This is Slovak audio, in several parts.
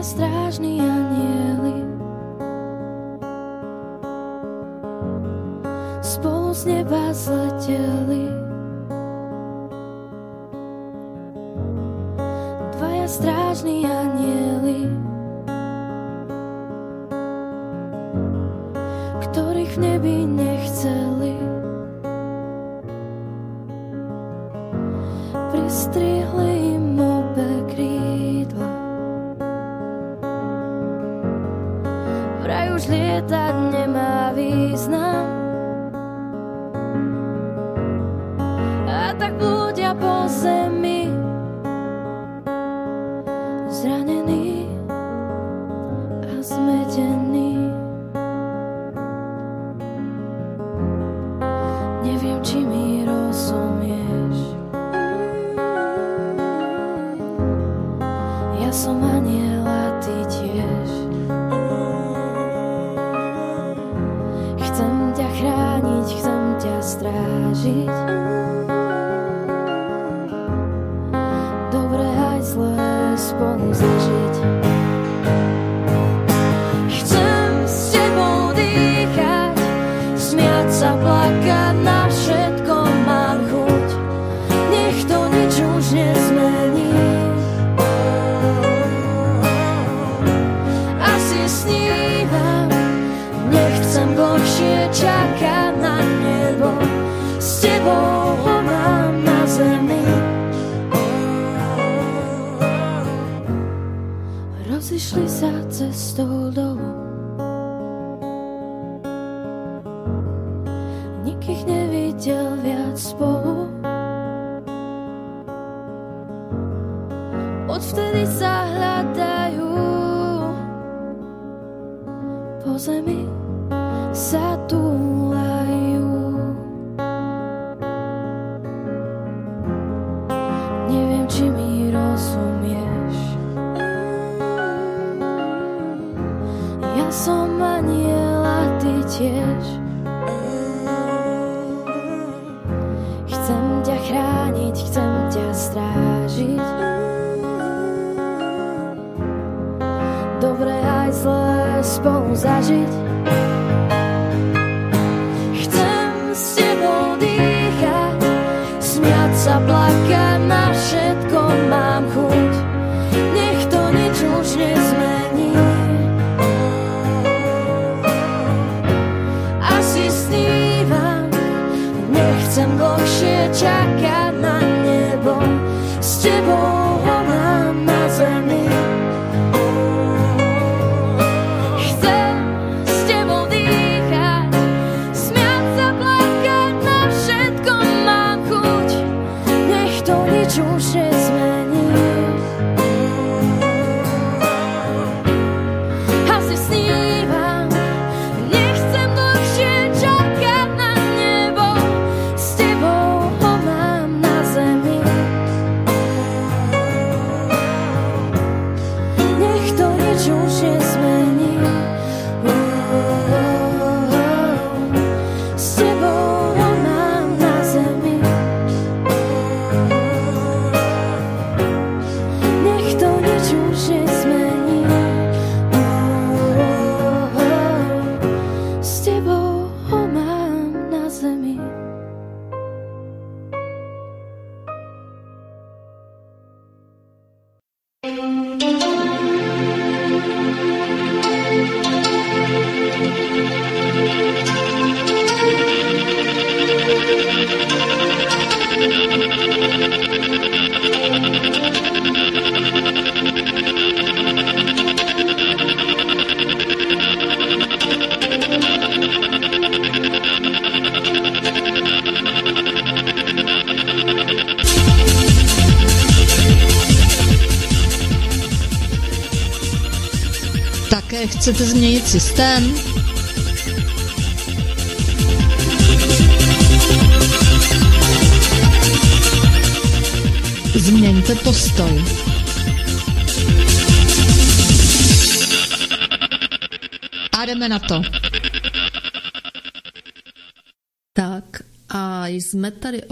strážni anjeli spolu z neba zleteli. Dvaja strážni anjeli, ktorých v nebi nechceli, pristrihli im obe krídla. Vraj už lietať nemá význam, a tak blúdia po zemi, zranení a zmetení. Neviem, či mi rozumieš. Ja som anjel a ty tiež. Chcem ťa chrániť, chcem ťa strážiť. Dobré aj zlé spolu zažiť. Chcem s tebou dýchať, smiať sa, plakať, na všetko mám chuť. Nech to nič už nezmení. Asi snívam, nechcem dlhšie čakať na nebo. S tebou ho mám na zemi. Rozišli sa cestou dolu, nik ich nevidel viac spolu. Odvtedy sa hľadajú, po zemi sa túlajú. Neviem, či mi rozumieš. Ja som anjel a ty tiež. Chcem ťa chrániť, chcem ťa strážiť. Dobré aj zlé spolu zažiť. Chcem s tebou dýchať, smiať sa, plakať, na všetko mám chuť. Nech to nič už nezmení. Asi snívam, nechcem dlhšie čakať na nebo. S tebou ho mám na zemi. Chcem s tebou dýchať, smiať sa, plakať, na všetko mám chuť. Nech to nič už nezmení. Asi snívam, nechcem dlhšie čakať na nebo. S tebou ho mám na zemi. Nech to nič už nezmení. S tebou ho mám na zemi. Nech to nič už nezmení. S tebou ho mám na zemi. Také chcete změnit systém? Změňte postoj. A jdeme na to. Tak a jsme tady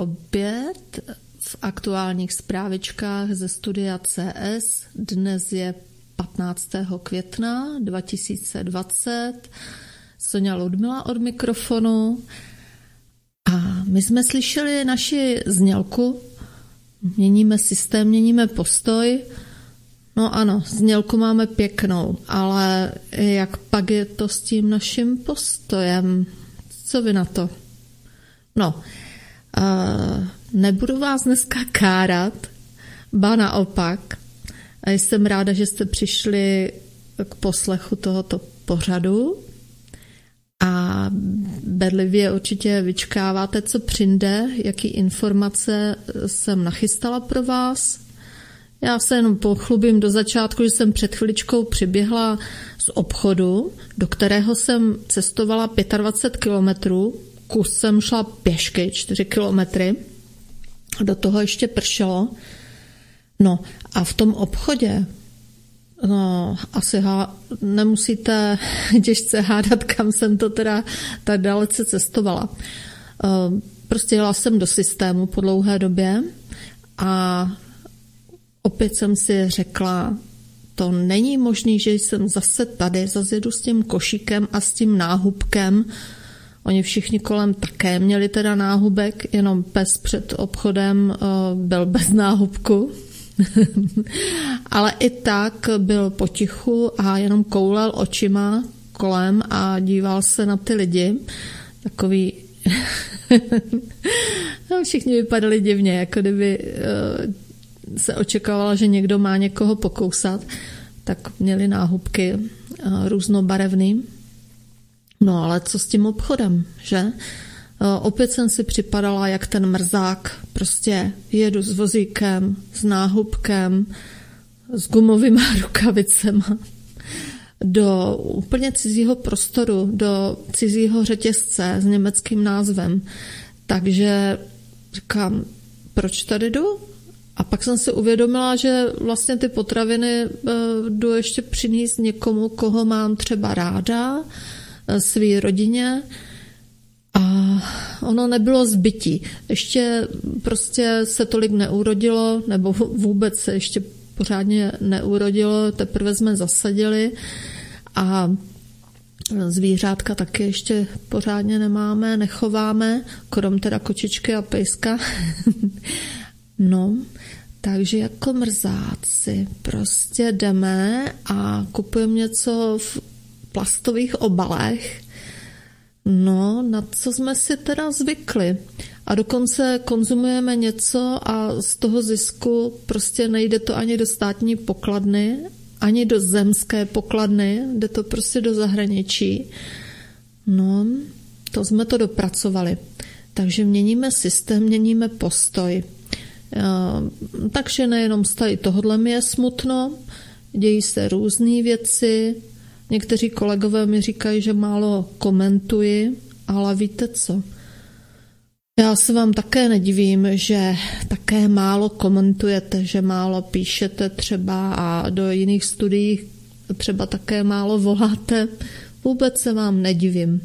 opět v aktuálních zprávičkách ze studia CS. Dnes je 15. května 2020. Soňa Ludmila od mikrofonu. A my jsme slyšeli naši znělku. Měníme systém, měníme postoj. No ano, znělku máme pěknou, ale jak pak je to s tím naším postojem? Co vy na to? No, nebudu vás dneska kárat, ba naopak. A jsem ráda, že jste přišli k poslechu tohoto pořadu a bedlivě určitě vyčkáváte, co přijde, jaký informace jsem nachystala pro vás. Já se jenom pochlubím do začátku, že jsem před chviličkou přiběhla z obchodu, do kterého jsem cestovala 25 kilometrů, kus jsem šla pěšky 4 kilometry, do toho ještě pršelo. No a v tom obchodě, no asi nemusíte těžce hádat, kam jsem to teda tak dalece cestovala. Prostě jela jsem do systému po dlouhé době a opět jsem si řekla, to není možný, že jsem zase tady, zase jedu s tím košíkem a s tím náhubkem. Oni všichni kolem také měli teda náhubek, jenom pes před obchodem byl bez náhubku. Ale i tak byl potichu a jenom koulel očima kolem a díval se na ty lidi. Takový všichni vypadali divně, jako kdyby se očekávalo, že někdo má někoho pokousat, tak měli náhubky různobarevný. No ale co s tím obchodem, že? Opět jsem si připadala jak ten mrzák, prostě jedu s vozíkem, s náhubkem, s gumovýma rukavicema do úplně cizího prostoru, do cizího řetězce s německým názvem. Takže říkám, proč tady jdu? A pak jsem si uvědomila, že vlastně ty potraviny jdu ještě přinést někomu, koho mám třeba ráda, svý rodině. A ono nebylo zbytí. Ještě prostě se tolik neurodilo, nebo vůbec se ještě pořádně neurodilo, teprve jsme zasadili a zvířátka taky ještě pořádně nemáme, nechováme, krom teda kočičky a pejska. No, takže jako mrzáci prostě jdeme a kupujeme něco v plastových obalech. No, na co jsme si teda zvykli. A dokonce konzumujeme něco a z toho zisku prostě nejde to ani do státní pokladny, ani do zemské pokladny, jde to prostě do zahraničí. No, to jsme to dopracovali. Takže měníme systém, měníme postoj. Takže nejenom z tady tohodle mi je smutno, dějí se různé věci. Někteří kolegové mi říkají, že málo komentuji, ale víte co? Já se vám také nedivím, že také málo komentujete, že málo píšete třeba a do jiných studií třeba také málo voláte. Vůbec se vám nedivím.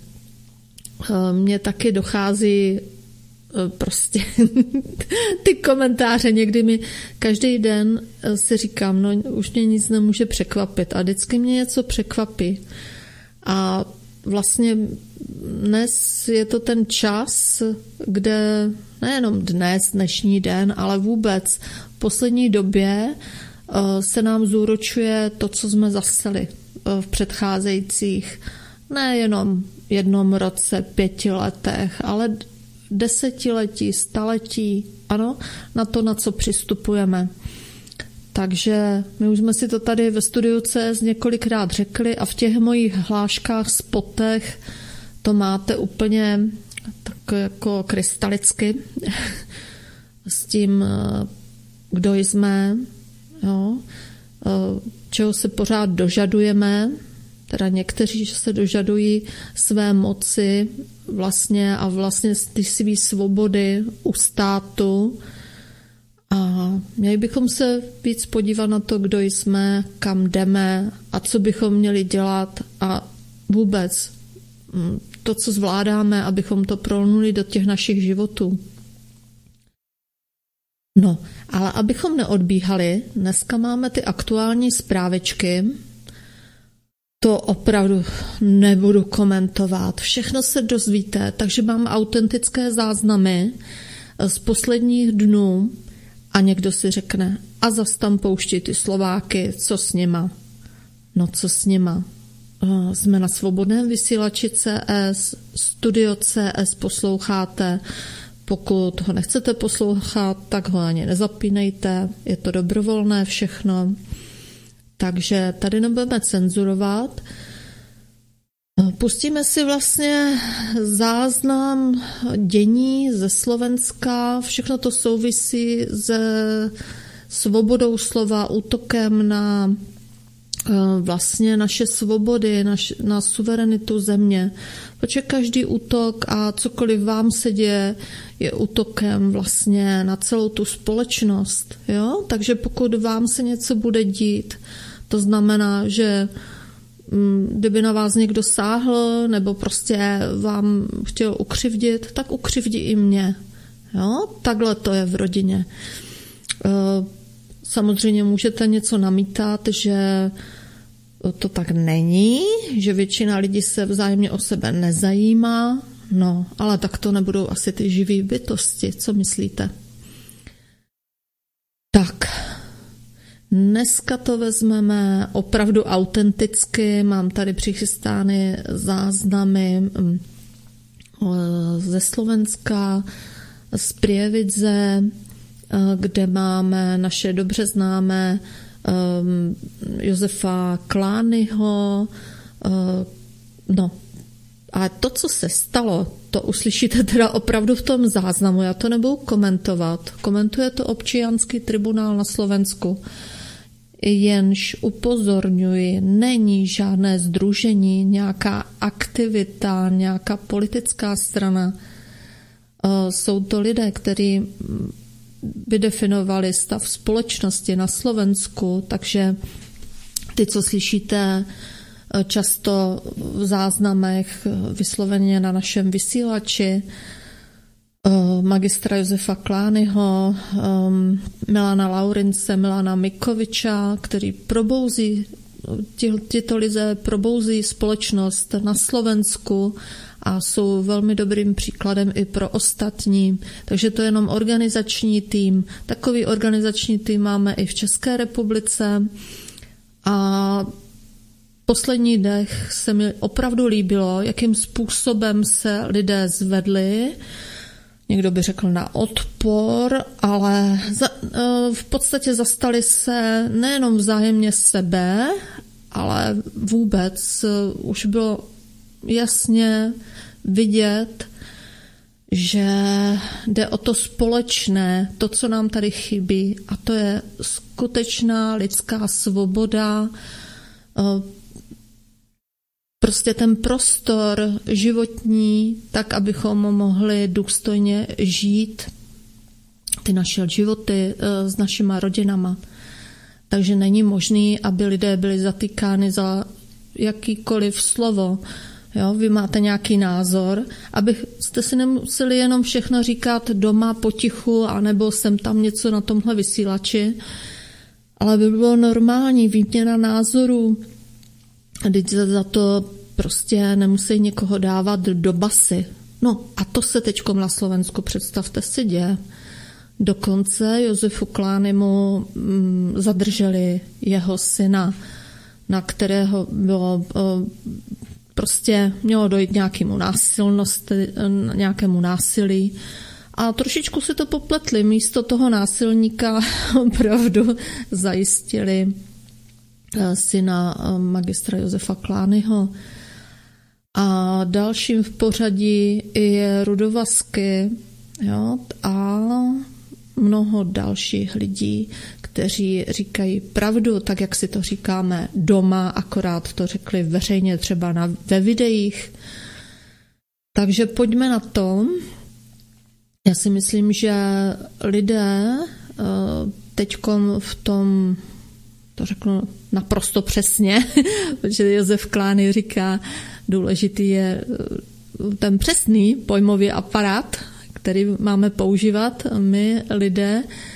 Mně taky dochází prostě ty komentáře, někdy mi každý den si říkám, no už mě nic nemůže překvapit a vždycky mě něco překvapí. A vlastně dnes je to ten čas, kde nejenom dnešní den, ale vůbec v poslední době se nám zúročuje to, co jsme zaseli v předcházejících nejenom jednom roce, 5 letech, ale desetiletí, staletí, ano, na to, na co přistupujeme. Takže my už jsme si to tady ve studiu CS několikrát řekli a v těch mojich hláškách, spotech to máte úplně tak jako krystalicky s tím, kdo jsme, jo, čeho se pořád dožadujeme, teda někteří se dožadují své moci vlastně a vlastně ty své svobody u státu. A měli bychom se víc podívat na to, kdo jsme, kam jdeme a co bychom měli dělat a vůbec to, co zvládáme, abychom to prolnuli do těch našich životů. No, ale abychom neodbíhali, dneska máme ty aktuální zprávečky, to opravdu nebudu komentovat. Všechno se dozvíte, takže mám autentické záznamy z posledních dnů a někdo si řekne, a zas tam pouští ty Slováky, co s nima? No co s nima? Jsme na svobodném vysílači CS, Studio CS posloucháte. Pokud ho nechcete poslouchat, tak ho ani nezapínejte, je to dobrovolné všechno. Takže tady nebudeme cenzurovat. Pustíme si vlastně záznam dění ze Slovenska. Všechno to souvisí se svobodou slova, útokem na vlastně naše svobody, na suverenitu země. Protože každý útok a cokoliv vám se děje, je útokem vlastně na celou tu společnost. Jo? Takže pokud vám se něco bude dít, to znamená, že kdyby na vás někdo sáhl nebo prostě vám chtěl ukřivdit, tak ukřivdí i mě. Jo? Takhle to je v rodině. Samozřejmě můžete něco namítat, že to tak není, že většina lidí se vzájemně o sebe nezajímá, no, ale tak to nebudou asi ty živý bytosti, co myslíte? Tak, dneska to vezmeme opravdu autenticky, mám tady přichystány záznamy ze Slovenska, z Prievidze, kde máme naše dobře známé Josefa Klányho. No, a to, co se stalo, to uslyšíte teda opravdu v tom záznamu, já to nebudu komentovat. Komentuje to občianský tribunál na Slovensku. Jenž upozorňuji, není žádné sdružení, nějaká aktivita, nějaká politická strana. Jsou to lidé, kteří by definovali stav společnosti na Slovensku, takže ty, co slyšíte často v záznamech vysloveně na našem vysílači, magistra Josefa Klányho, Milana Laurince, Milana Mikoviča, který probouzí, tyto lidé probouzí společnost na Slovensku a jsou velmi dobrým příkladem i pro ostatní. Takže to je jenom organizační tým. Takový organizační tým máme i v České republice. A v posledních dnech se mi opravdu líbilo, jakým způsobem se lidé zvedli. Někdo by řekl na odpor, ale v podstatě zastali se nejenom vzájemně sebe, ale vůbec už bylo jasně vidět, že jde o to společné, to, co nám tady chybí, a to je skutečná lidská svoboda, prostě ten prostor životní, tak, abychom mohli důstojně žít ty naše životy s našima rodinama. Takže není možný, aby lidé byli zatýkány za jakýkoliv slovo. Jo, vy máte nějaký názor, abyste si nemuseli jenom všechno říkat doma potichu, anebo sem tam něco na tomhle vysílači, ale by bylo normální výměna názorů. Vždyť za to prostě nemusí někoho dávat do basy. No a to se teďkom na Slovensku, představte si, děje. Dokonce Josefu Klánymu zadrželi jeho syna, na kterého bylo prostě mělo dojít nějakému násilí a trošičku se to popletli. Místo toho násilníka opravdu zajistili syna magistra Josefa Klányho. A dalším v pořadí je Rudovasky, jo, a mnoho dalších lidí, kteří říkají pravdu, tak jak si to říkáme doma, akorát to řekli veřejně třeba ve videích. Takže pojďme na to. Já si myslím, že lidé teďkom v tom, to řeknu naprosto přesně, protože Josef Klány říká, důležitý je ten přesný pojmový aparát, který máme používat my lidé,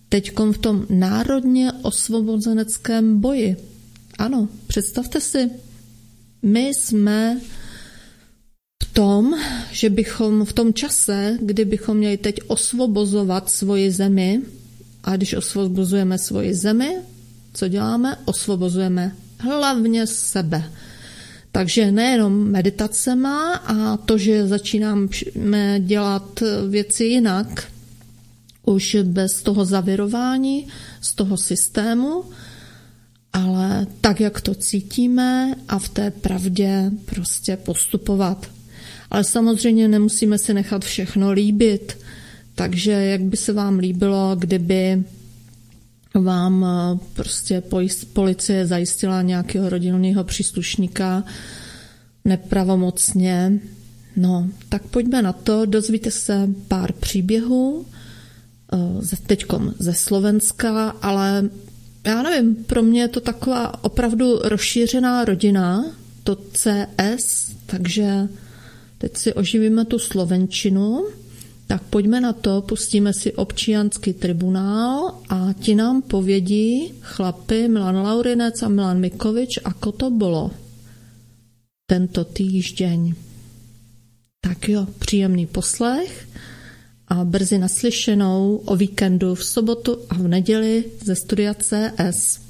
teďkom v tom národně osvobozeneckém boji. Ano, představte si, my jsme v tom, že bychom v tom čase, kdy bychom měli teď osvobozovat svoji zemi, a když osvobozujeme svoji zemi, co děláme? Osvobozujeme hlavně sebe. Takže nejenom meditacema a to, že začínáme dělat věci jinak, už bez toho zavirování, z toho systému, ale tak, jak to cítíme a v té pravdě prostě postupovat. Ale samozřejmě nemusíme si nechat všechno líbit. Takže jak by se vám líbilo, kdyby vám prostě policie zajistila nějakého rodinného příslušníka nepravomocně. No, tak pojďme na to, dozvíte se pár příběhů, teďkom ze Slovenska, ale já nevím, pro mě je to taková opravdu rozšířená rodina, to CS, takže teď si oživíme tu slovenčinu. Tak pojďme na to, pustíme si občiansky tribunál a ti nám povědí chlapi Milan Laurinec a Milan Mikovič, ako to bylo tento týždeň. Tak jo, příjemný poslech a brzy naslyšenou o víkendu v sobotu a v neděli ze studia CS.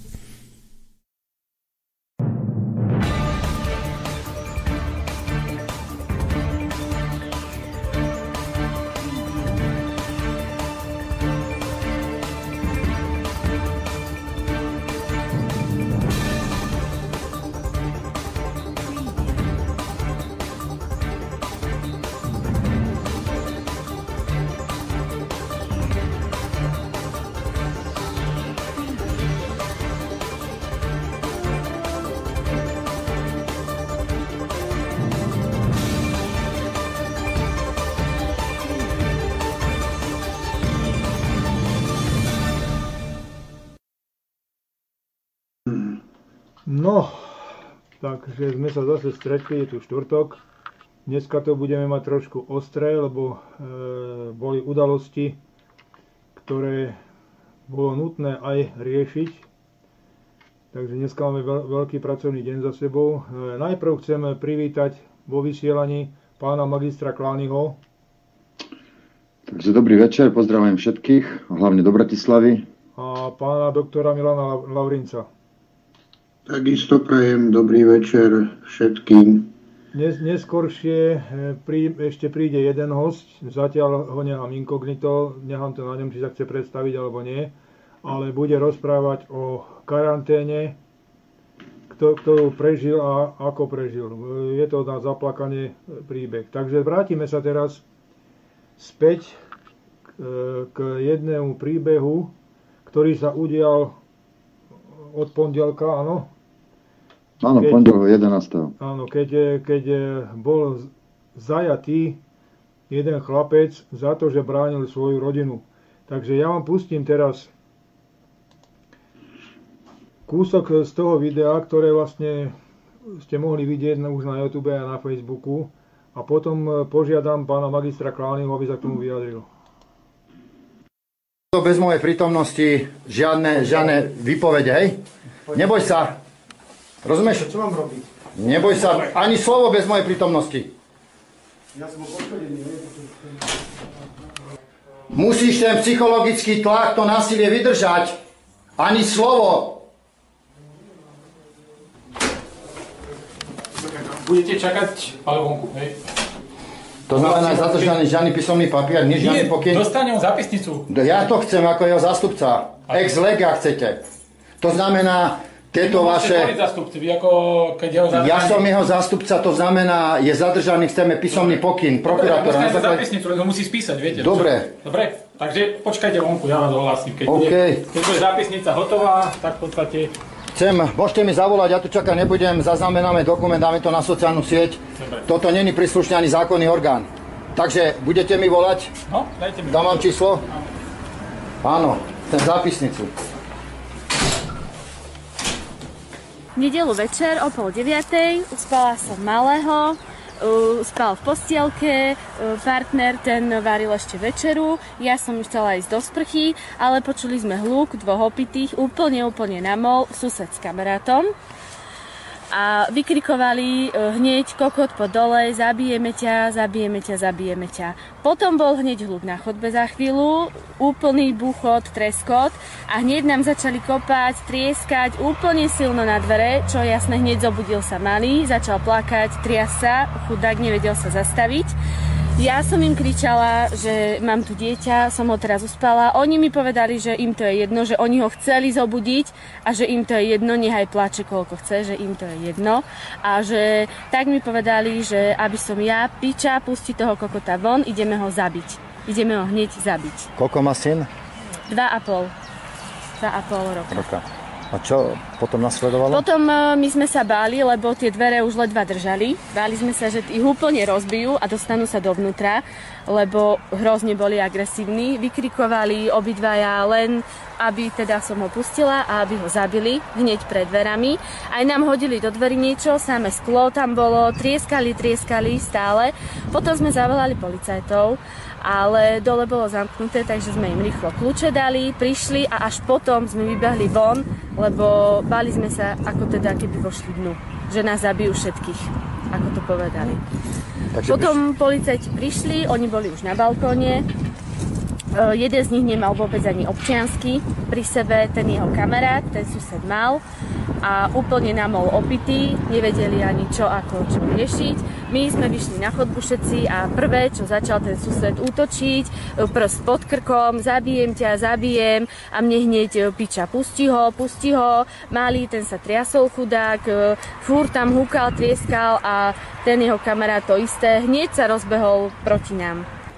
No, takže sme sa zase stretli, je tu štvrtok. Dneska to budeme mať trošku ostré, lebo boli udalosti, ktoré bolo nutné aj riešiť. Takže dneska máme veľký pracovný deň za sebou. Najprv chceme privítať vo vysielaní pána magistra Klányho. Takže dobrý večer, pozdravujem všetkých, hlavne do Bratislavy. A pána doktora Milana Laurinca. Takisto prajem dobrý večer všetkým. Neskoršie ešte príde jeden host, zatiaľ ho nechám inkognito, nechám to na ňom, či sa chce predstaviť alebo nie, ale bude rozprávať o karanténe, ktorú prežil a ako prežil. Je to na zaplakanie príbeh. Takže vrátime sa teraz späť k jednému príbehu, ktorý sa udial od pondelka, áno? Áno, pondelok 11. Áno, keď bol zajatý jeden chlapec za to, že bránil svoju rodinu. Takže ja vám pustím teraz kúsok z toho videa, ktoré vlastne ste mohli vidieť už na YouTube a na Facebooku. A potom požiadam pána magistra Klányho, aby sa k tomu vyjadril. Bez mojej prítomnosti žiadne výpovede, hej? Neboj sa. Rozumieš? Čo mám robiť? Neboj sa. Ani slovo bez mojej prítomnosti. Ja som poškodený. Musíš ten psychologický tlak, to násilie vydržať. Ani slovo. Budete čakať vonku, hej? To znamená zadržaný žiadny písomný papier, nič žiadny pokyn. Dostane on zápisnicu. Ja to chcem ako jeho zástupca. Ex lega chcete. To znamená, tieto vaše... Ja som jeho zástupca, to znamená, je zadržaný, chceme písomný pokyn prokurátora. Dostane zápisnicu, len ho musí spísať, viete. Dobre. Dobre, takže počkajte vonku, ja vás ohlásim. Keď bude zápisnica hotová, tak v podstate... Môžete mi zavolať, ja tu čakať nebudem, zaznamenáme dokument, dáme to na sociálnu sieť. Dobre. Toto není príslušný ani zákonný orgán. Takže budete mi volať? No, dajte mi. Dám vám číslo? Áno, ten zápisnicu. V nedeľu večer o 8:30 uspala som malého spal v postielke, partner ten varil ešte večeru, ja som chcela ísť do sprchy, ale počuli sme hluk dvoch opitých, úplne namol, sused s kamarátom. A vykrikovali hneď kokot po dole, zabijeme ťa. Potom bol hneď hluk na chodbe za chvíľu, úplný buchot, treskot a hneď nám začali kopať, trieskať úplne silno na dvere, čo jasne hneď zobudil sa malý, začal plakať, triasť sa, chudák nevedel sa zastaviť. Ja som im kričala, že mám tu dieťa, som ho teraz uspala. Oni mi povedali, že im to je jedno, že oni ho chceli zobudiť a že im to je jedno, nechaj plače koľko chce, že im to je jedno. A že tak mi povedali, že aby som ja, piča, pustiť toho kokota von, ideme ho zabiť. Ideme ho hneď zabiť. Koľko má syn? 2,5 roka. A čo potom nasledovalo? Potom my sme sa báli, lebo tie dvere už ledva držali. Báli sme sa, že ich úplne rozbijú a dostanú sa dovnútra, lebo hrozne boli agresívni. Vykrikovali obidvaja len, aby teda som ho pustila a aby ho zabili hneď pred dverami. Aj nám hodili do dverí niečo, samé sklo tam bolo, trieskali stále. Potom sme zavolali policajtov, ale dole bolo zamknuté, takže sme im rýchlo kľúče dali, prišli a až potom sme vybehli von, lebo báli sme sa, ako teda keby vošli dnu, že nás zabijú všetkých, ako to povedali. Takže potom policajti prišli, oni boli už na balkóne, jeden z nich nemal vôbec ani občiansky pri sebe, ten jeho kamarát, ten sused mal a úplne namol opitý, nevedeli ani čo riešiť. My sme vyšli na chodbu všetci a prvé, čo začal ten sused útočiť, prst pod krkom, zabijem a mne hneď piča, pusti ho, malý, ten sa triasol chudák, fúr tam húkal, trieskal a ten jeho kamarát to isté, hneď sa rozbehol proti nám.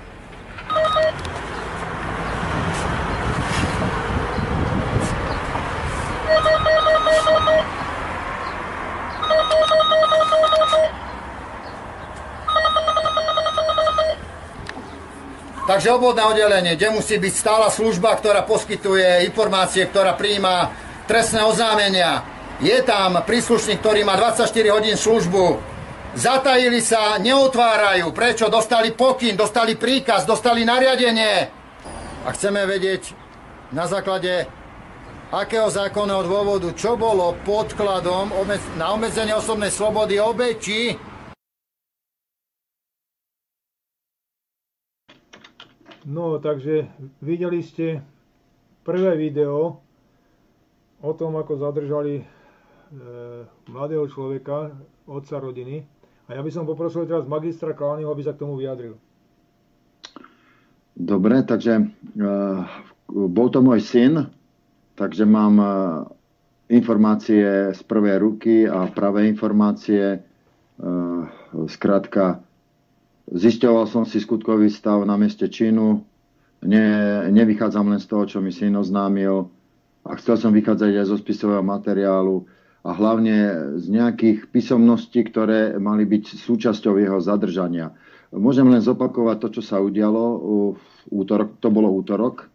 Takže obvodné oddelenie, kde musí byť stála služba, ktorá poskytuje informácie, ktorá prijíma trestné oznámenia. Je tam príslušník, ktorý má 24 hodín službu. Zatajili sa, neotvárajú. Prečo? Dostali pokyn, dostali príkaz, dostali nariadenie. A chceme vedieť na základe akého zákonného dôvodu, čo bolo podkladom na obmedzenie osobnej slobody obeti. No, takže videli ste prvé video o tom, ako zadržali mladého človeka, otca rodiny. A ja by som poprosil teraz magistra Kalányho, aby sa k tomu vyjadril. Dobre, takže bol to môj syn, takže mám informácie z prvej ruky a pravé informácie. Skrátka, zisťoval som si skutkový stav na mieste činu, nevychádzam len z toho, čo mi syn oznámil a chcel som vychádzať aj zo spisového materiálu a hlavne z nejakých písomností, ktoré mali byť súčasťou jeho zadržania. Môžem len zopakovať to, čo sa udialo v útorok, to bolo útorok,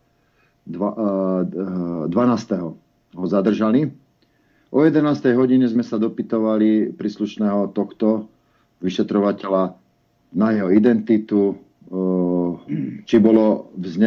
12. ho zadržali. O 11. hodine sme sa dopytovali príslušného tohto vyšetrovateľa na jeho identitu, či bolo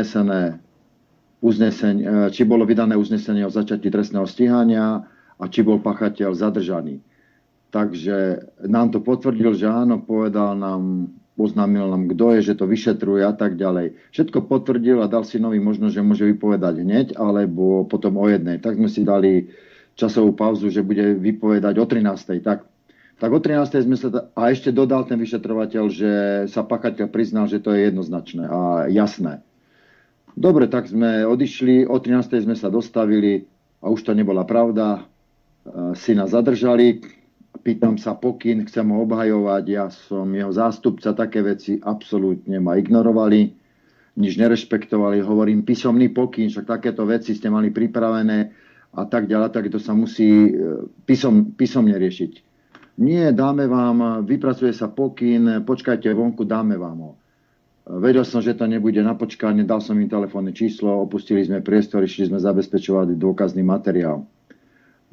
vydané uznesenie o začatí trestného stíhania a či bol páchateľ zadržaný. Takže nám to potvrdil, že áno, oznámil nám, kto je, že to vyšetruje a tak ďalej. Všetko potvrdil a dal si nový možnosť, že môže vypovedať hneď, alebo potom o 1:00. Tak sme si dali časovú pauzu, že bude vypovedať o 13:00. Tak o 13:00 sme sa... A ešte dodal ten vyšetrovateľ, že sa páchateľ priznal, že to je jednoznačné a jasné. Dobre, tak sme odišli, o 13:00 sme sa dostavili a už to nebola pravda. Syna zadržali, pýtam sa pokyn, chcem ho obhajovať, ja som jeho zástupca, také veci absolútne ma ignorovali, nič nerešpektovali, hovorím písomný pokyn, však takéto veci ste mali pripravené a tak ďalej, tak to sa musí písomne riešiť. Nie, dáme vám, vypracuje sa pokyn, počkajte vonku, dáme vám ho. Vedel som, že to nebude na počkanie, dal som im telefónne číslo, opustili sme priestor, išli sme zabezpečovať dôkazný materiál.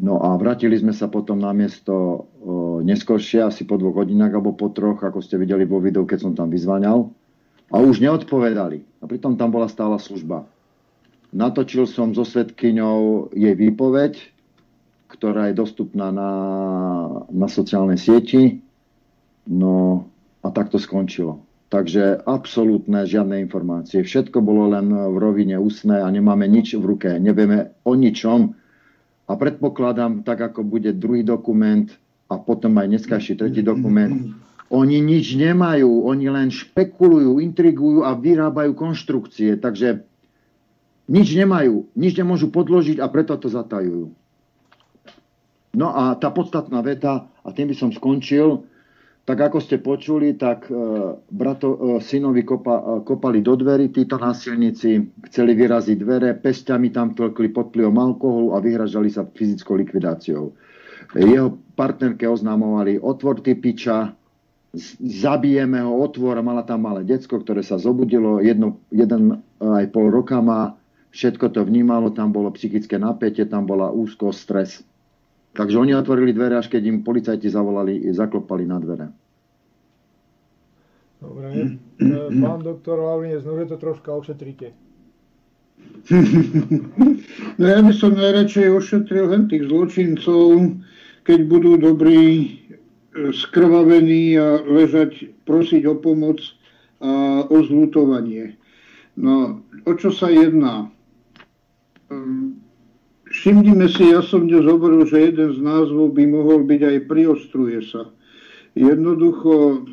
No a vrátili sme sa potom na miesto neskôršie, asi po 2 hodinách alebo po 3, ako ste videli vo videu, keď som tam vyzváňal. A už neodpovedali. A pritom tam bola stála služba. Natočil som so svedkyňou jej výpoveď, ktorá je dostupná na sociálnej sieti. No a tak to skončilo. Takže absolútne žiadne informácie. Všetko bolo len v rovine ústne a nemáme nič v ruke. Nevieme o ničom. A predpokladám, tak ako bude druhý dokument a potom aj dneskajší tretí dokument, oni nič nemajú, oni len špekulujú, intrigujú a vyrábajú konštrukcie. Takže nič nemajú, nič nemôžu podložiť a preto to zatajujú. No a tá podstatná veta, a tým by som skončil, tak ako ste počuli, tak synovi kopali do dverí, títo násilníci chceli vyraziť dvere, pesťami tam tlkli pod vplyvom alkoholu a vyhražali sa fyzickou likvidáciou. Jeho partnerke oznamovali: otvor ty piča, zabijeme ho, otvor. Mala tam malé decko, ktoré sa zobudilo, 1,5 roka má, všetko to vnímalo, tam bolo psychické napätie, tam bola úzkosť, stres. Takže oni otvorili dvere, až keď im policajti zavolali, zaklopali na dvere. Dobre. Pán doktor Laurinec, no že to troška ošetrite. No ja by som najradšej ošetril len tých zločincov, keď budú dobrí, skrvavení a ležať, prosiť o pomoc a o zľutovanie. No, o čo sa jedná? Všimnime si, ja som dnes hovoril, že jeden z názvov by mohol byť aj priostruje sa. Jednoducho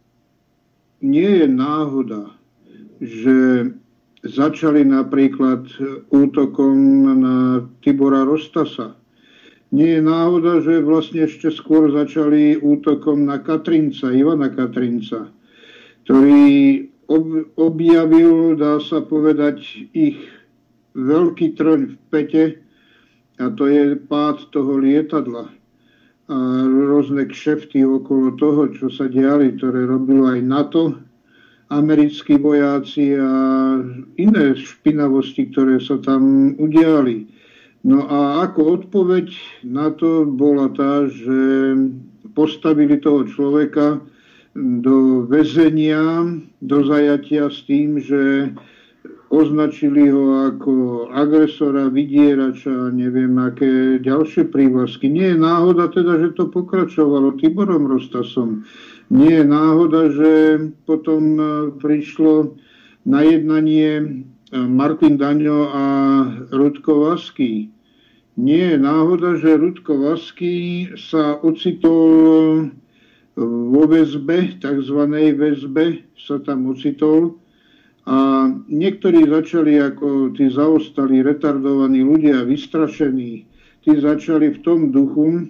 nie je náhoda, že začali napríklad útokom na Tibora Rostasa. Nie je náhoda, že vlastne ešte skôr začali útokom na Katrinca, Ivana Katrinca, ktorý objavil, dá sa povedať, ich veľký trň v pete, a to je pád toho lietadla a rôzne kšefty okolo toho, čo sa diali, ktoré robilo aj NATO, americkí vojaci a iné špinavosti, ktoré sa tam udiali. No a ako odpoveď na to bola tá, že postavili toho človeka do väzenia, do zajatia s tým, že označili ho ako agresora, vydierača, neviem aké ďalšie prívlasky. Nie je náhoda teda, že to pokračovalo Tiborom Rostasom. Nie je náhoda, že potom prišlo na jednanie Martin Daňo a Rudko Vaský. Nie je náhoda, že Rudko Vaský sa ocitol vo väzbe, takzvanej väzbe sa tam ocitol. A niektorí začali ako tí zaostali, retardovaní ľudia, vystrašení. Tí začali v tom duchu,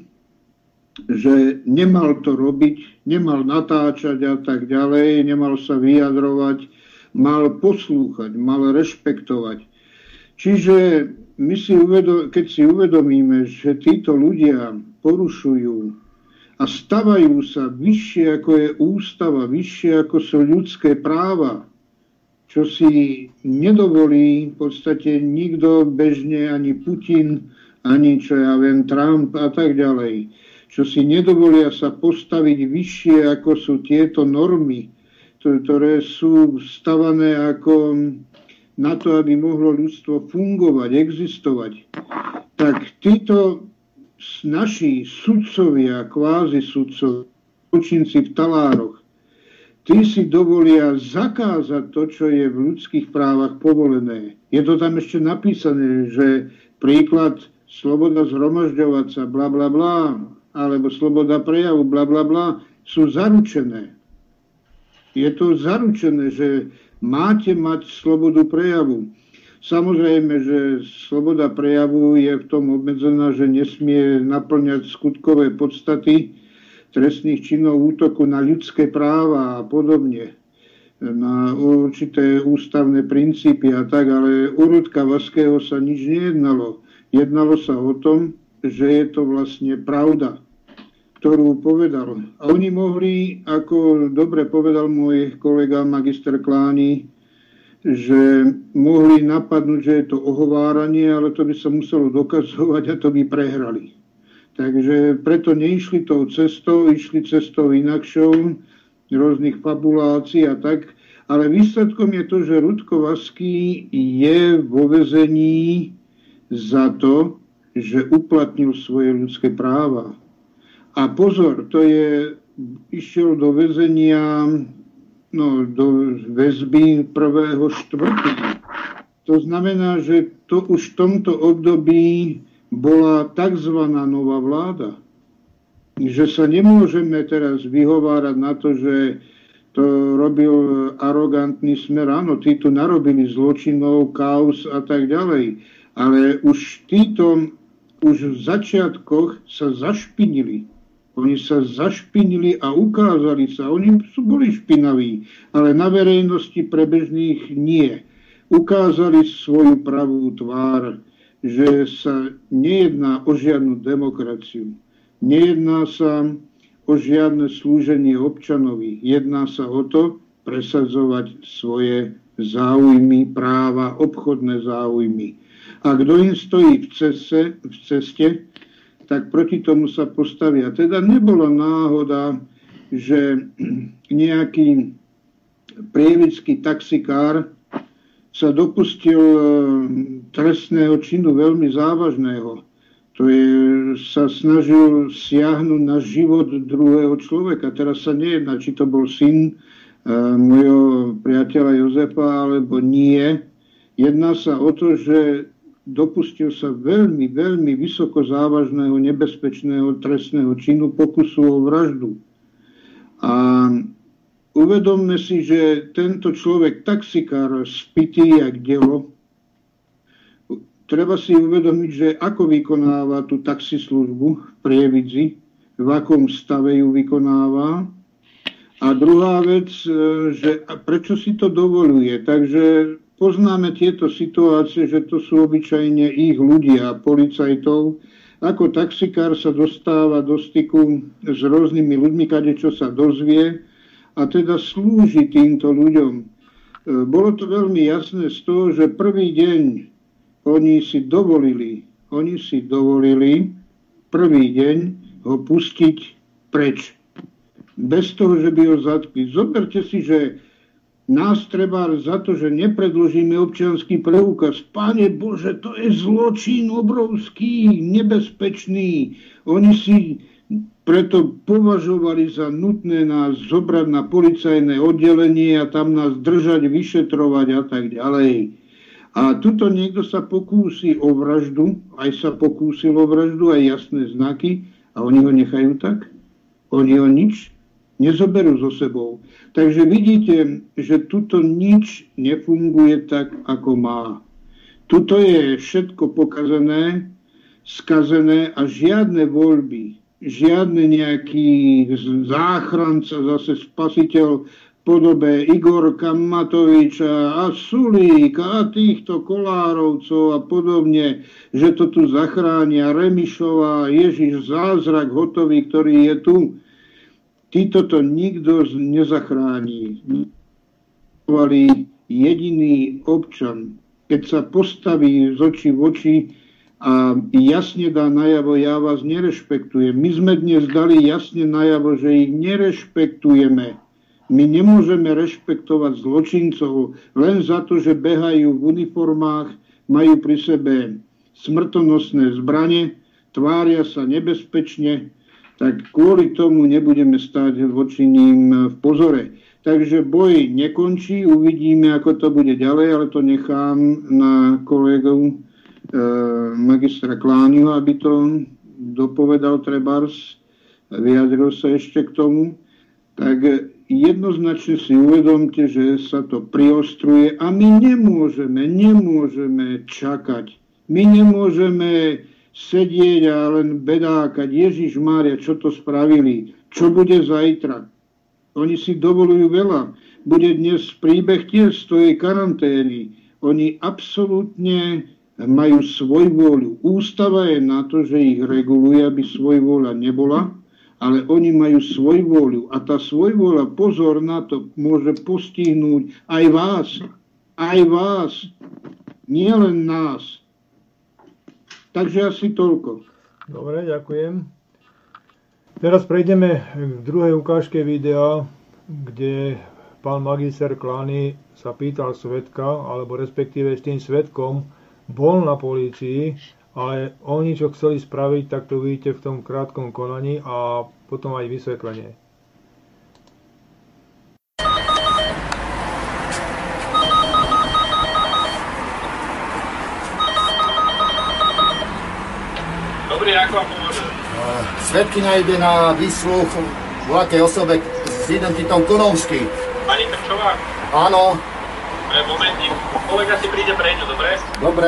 že nemal to robiť, nemal natáčať a tak ďalej, nemal sa vyjadrovať, mal poslúchať, mal rešpektovať. Čiže my keď si uvedomíme, že títo ľudia porušujú a stavajú sa vyššie ako je ústava, vyššie ako sú ľudské práva, čo si nedovolí v podstate nikto bežne, ani Putin, ani čo ja viem, Trump a tak ďalej. Čo si nedovolia sa postaviť vyššie, ako sú tieto normy, ktoré sú stavané ako na to, aby mohlo ľudstvo fungovať, existovať. Tak títo naši sudcovia, kvázi sudcovia, zločinci v talároch, tí si dovolia zakázať to, čo je v ľudských právach povolené. Je to tam ešte napísané, že príklad sloboda zhromažďovať sa, bla bla bla, alebo sloboda prejavu, bla bla bla, sú zaručené. Je to zaručené, že máte mať slobodu prejavu. Samozrejme, že sloboda prejavu je v tom obmedzená, že nesmie naplňať skutkové podstaty trestných činov, útoku na ľudské práva a podobne, na určité ústavné princípy a tak, ale u Rudka Vaského sa nič nejednalo. Jednalo sa o tom, že je to vlastne pravda, ktorú povedal. A oni mohli, ako dobre povedal môj kolega magister Kláni, že mohli napadnúť, že je to ohováranie, ale to by sa muselo dokazovať a to by prehrali. Takže preto neišli tou cestou, išli cestou inakšou, rôznych fabulácií a tak. Ale výsledkom je to, že Rudko Vaský je vo väzení za to, že uplatnil svoje ľudské práva. A pozor, to je, išiel do väzenia, do väzby 1.4. To znamená, že to už v tomto období bola tzv. Nová vláda. Že sa nemôžeme teraz vyhovárať na to, že to robil arogantný Smer. Áno, tí tu narobili zločinov, kauz a tak ďalej. Ale už už v začiatkoch sa zašpinili. Oni sa zašpinili a ukázali sa. Oni boli špinaví, ale na verejnosti pre bežných nie. Ukázali svoju pravú tvár, že sa nejedná o žiadnu demokraciu. Nejedná sa o žiadne slúženie občanovi. Jedná sa o to presadzovať svoje záujmy, práva, obchodné záujmy. A kto im stojí v ceste, tak proti tomu sa postavia. Teda nebola náhoda, že nejaký prievický taxikár sa dopustil trestného činu veľmi závažného. To je, sa snažil siahnuť na život druhého človeka. Teraz sa nejedná, či to bol syn môjho priateľa Jozefa, alebo nie. Jedná sa o to, že dopustil sa veľmi, veľmi vysoko závažného, nebezpečného trestného činu, pokusu o vraždu. A uvedomme si, že tento človek, taxikár, spitý jak delo, treba si uvedomiť, že ako vykonáva tú taxislužbu v Prievidzi, v akom stave ju vykonáva. A druhá vec, že prečo si to dovoluje. Takže poznáme tieto situácie, že to sú obyčajne ich ľudia, policajtov. Ako taxikár sa dostáva do styku s rôznymi ľuďmi, kadečo sa dozvie, a teda slúži týmto ľuďom. Bolo to veľmi jasné z toho, že prvý deň oni si dovolili prvý deň ho pustiť preč. Bez toho, že by ho zatkli. Zoberte si, že nás treba za to, že nepredložíme občiansky preukaz. Pane Bože, to je zločin obrovský, nebezpečný. Oni si preto považovali za nutné nás zobrať na policajné oddelenie a tam nás držať, vyšetrovať a tak ďalej. A tuto niekto sa pokúsi o vraždu, aj sa pokúsil o vraždu, aj jasné znaky, a oni ho nechajú tak. Oni ho nič nezoberú so sebou. Takže vidíte, že tuto nič nefunguje tak, ako má. Tuto je všetko pokazené, skazené a žiadne voľby, žiadne nejaký záchranca, zase spasiteľ v podobe Igorka Matoviča a Sulíka a týchto Kolárovcov a podobne, že to tu zachránia Remišová, Ježiš zázrak hotový, ktorý je tu. Títo to nikto nezachrání. Jediný občan, keď sa postaví z očí v oči a jasne dá najavo, ja vás nerešpektujem. My sme dnes dali jasne najavo, že ich nerešpektujeme. My nemôžeme rešpektovať zločincov len za to, že behajú v uniformách, majú pri sebe smrtonosné zbrane, tvária sa nebezpečne, tak kvôli tomu nebudeme stáť voči ním v pozore. Takže boj nekončí, uvidíme, ako to bude ďalej, ale to nechám na kolegov magistra Kláňu, aby to dopovedal trebárs, vyjadril sa ešte k tomu. Tak jednoznačne si uvedomte, že sa to priostruje a my nemôžeme čakať. My nemôžeme sedieť a len bedákať. Ježišmária, čo to spravili? Čo bude zajtra? Oni si dovolujú veľa. Bude dnes príbeh tiež z tej karantény. Oni absolútne majú svojvôľu. Ústava je na to, že ich reguluje, aby svojvôľa nebola, ale oni majú svojvôľu. A tá svojvôľa, pozor na to, môže postihnúť aj vás. Aj vás. Nie len nás. Takže asi toľko. Dobre, ďakujem. Teraz prejdeme k druhej ukážke videa, kde pán magister Klany sa pýtal svedka, alebo respektíve s tým svedkom bol na polícii, ale oni, čo chceli spraviť, tak to vidíte v tom krátkom konaní a potom aj vysvetlenie. Dobrý, ako vám pomôžem? Svedkyňa ide na výsluch voľakej osobe s identitou Konovský. Pani Krčová? Áno. Momentík. Kolega si príde pre ňu, dobre? Dobre.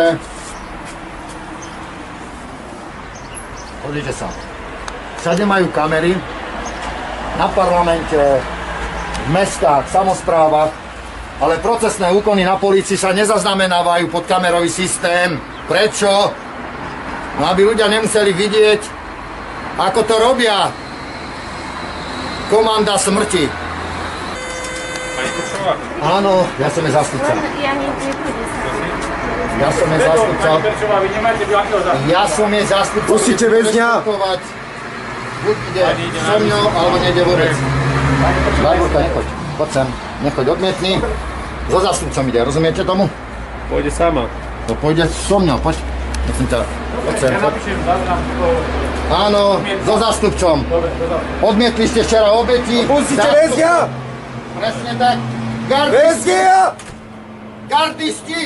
Pozrite sa. Všade majú kamery. Na parlamente, v mestách, samosprávach, ale procesné úkony na polícii sa nezaznamenávajú pod kamerový systém. Prečo? No aby ľudia nemuseli vidieť, ako to robia. Komanda smrti. Pani Krčová? Áno, ja som je zástupca. Ja som je zástupca. Pani Krčová, vy nemáte akého zástupca? Ja som je zástupca. Pustite väzňa. Buď ide so mňou, alebo nejde vôbec. Lajburka, nechoď. Poď sem. Nechoď, odmietni. So zástupcom ide, rozumiete tomu? Pôjde sama. To pôjde so mňou, poď. Myslím ťa. Poď sem, poď. Áno, so zástupcom. Odmietli ste včera obeti. Pustite väzňa! Presne tak. Väzňa! Gardisti!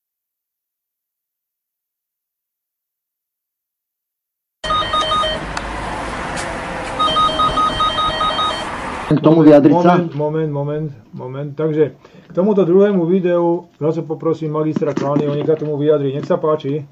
K tomu vyjadriť sa? Moment. Takže k tomuto druhému videu zase poprosím magistra Klányho, nech sa tomu vyjadri. Nech sa páči.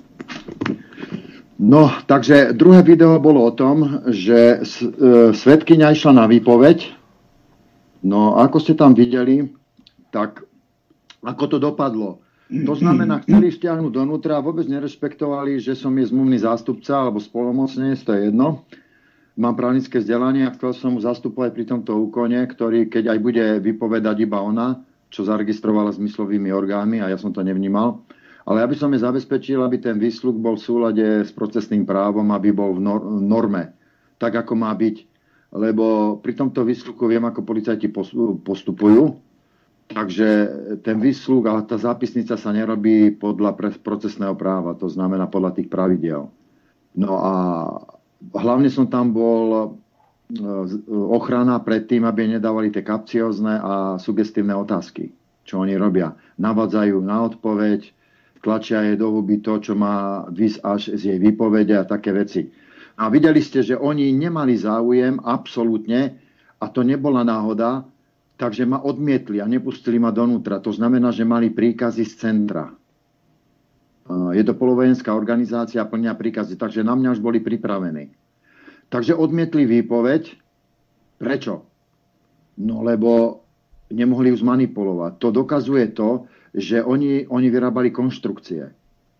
No, takže druhé video bolo o tom, že svedkyňa išla na výpoveď. No, ako ste tam videli, tak ako to dopadlo. To znamená, chceli vtiahnuť donútra a vôbec nerešpektovali, že som je zmluvný zástupca alebo spolomocnenec, to je jedno. Mám právnické vzdelanie a chcel som mu zastupovať pri tomto úkone, ktorý, keď aj bude vypovedať iba ona, čo zaregistrovala zmyslovými orgánmi a ja som to nevnímal. Ale aby som je zabezpečil, aby ten výsluh bol v súlade s procesným právom, aby bol v norme, tak ako má byť. Lebo pri tomto výsluhu viem, ako policajti postupujú. Takže ten výsluh a tá zápisnica sa nerobí podľa procesného práva, to znamená podľa tých pravidiel. No a hlavne som tam bol ochrana pred tým, aby nedávali tie kapciózne a sugestívne otázky, čo oni robia. Navádzajú na odpoveď, tlačia jej do huby to, čo má výsť až z jej výpovede a také veci. A videli ste, že oni nemali záujem absolútne, a to nebola náhoda, takže ma odmietli a nepustili ma donútra. To znamená, že mali príkazy z centra. Je to polovojenská organizácia, plnia príkazy, takže na mňa už boli pripravení. Takže odmietli výpoveď. Prečo? No lebo nemohli ju zmanipulovať. To dokazuje to, že oni vyrábali konštrukcie.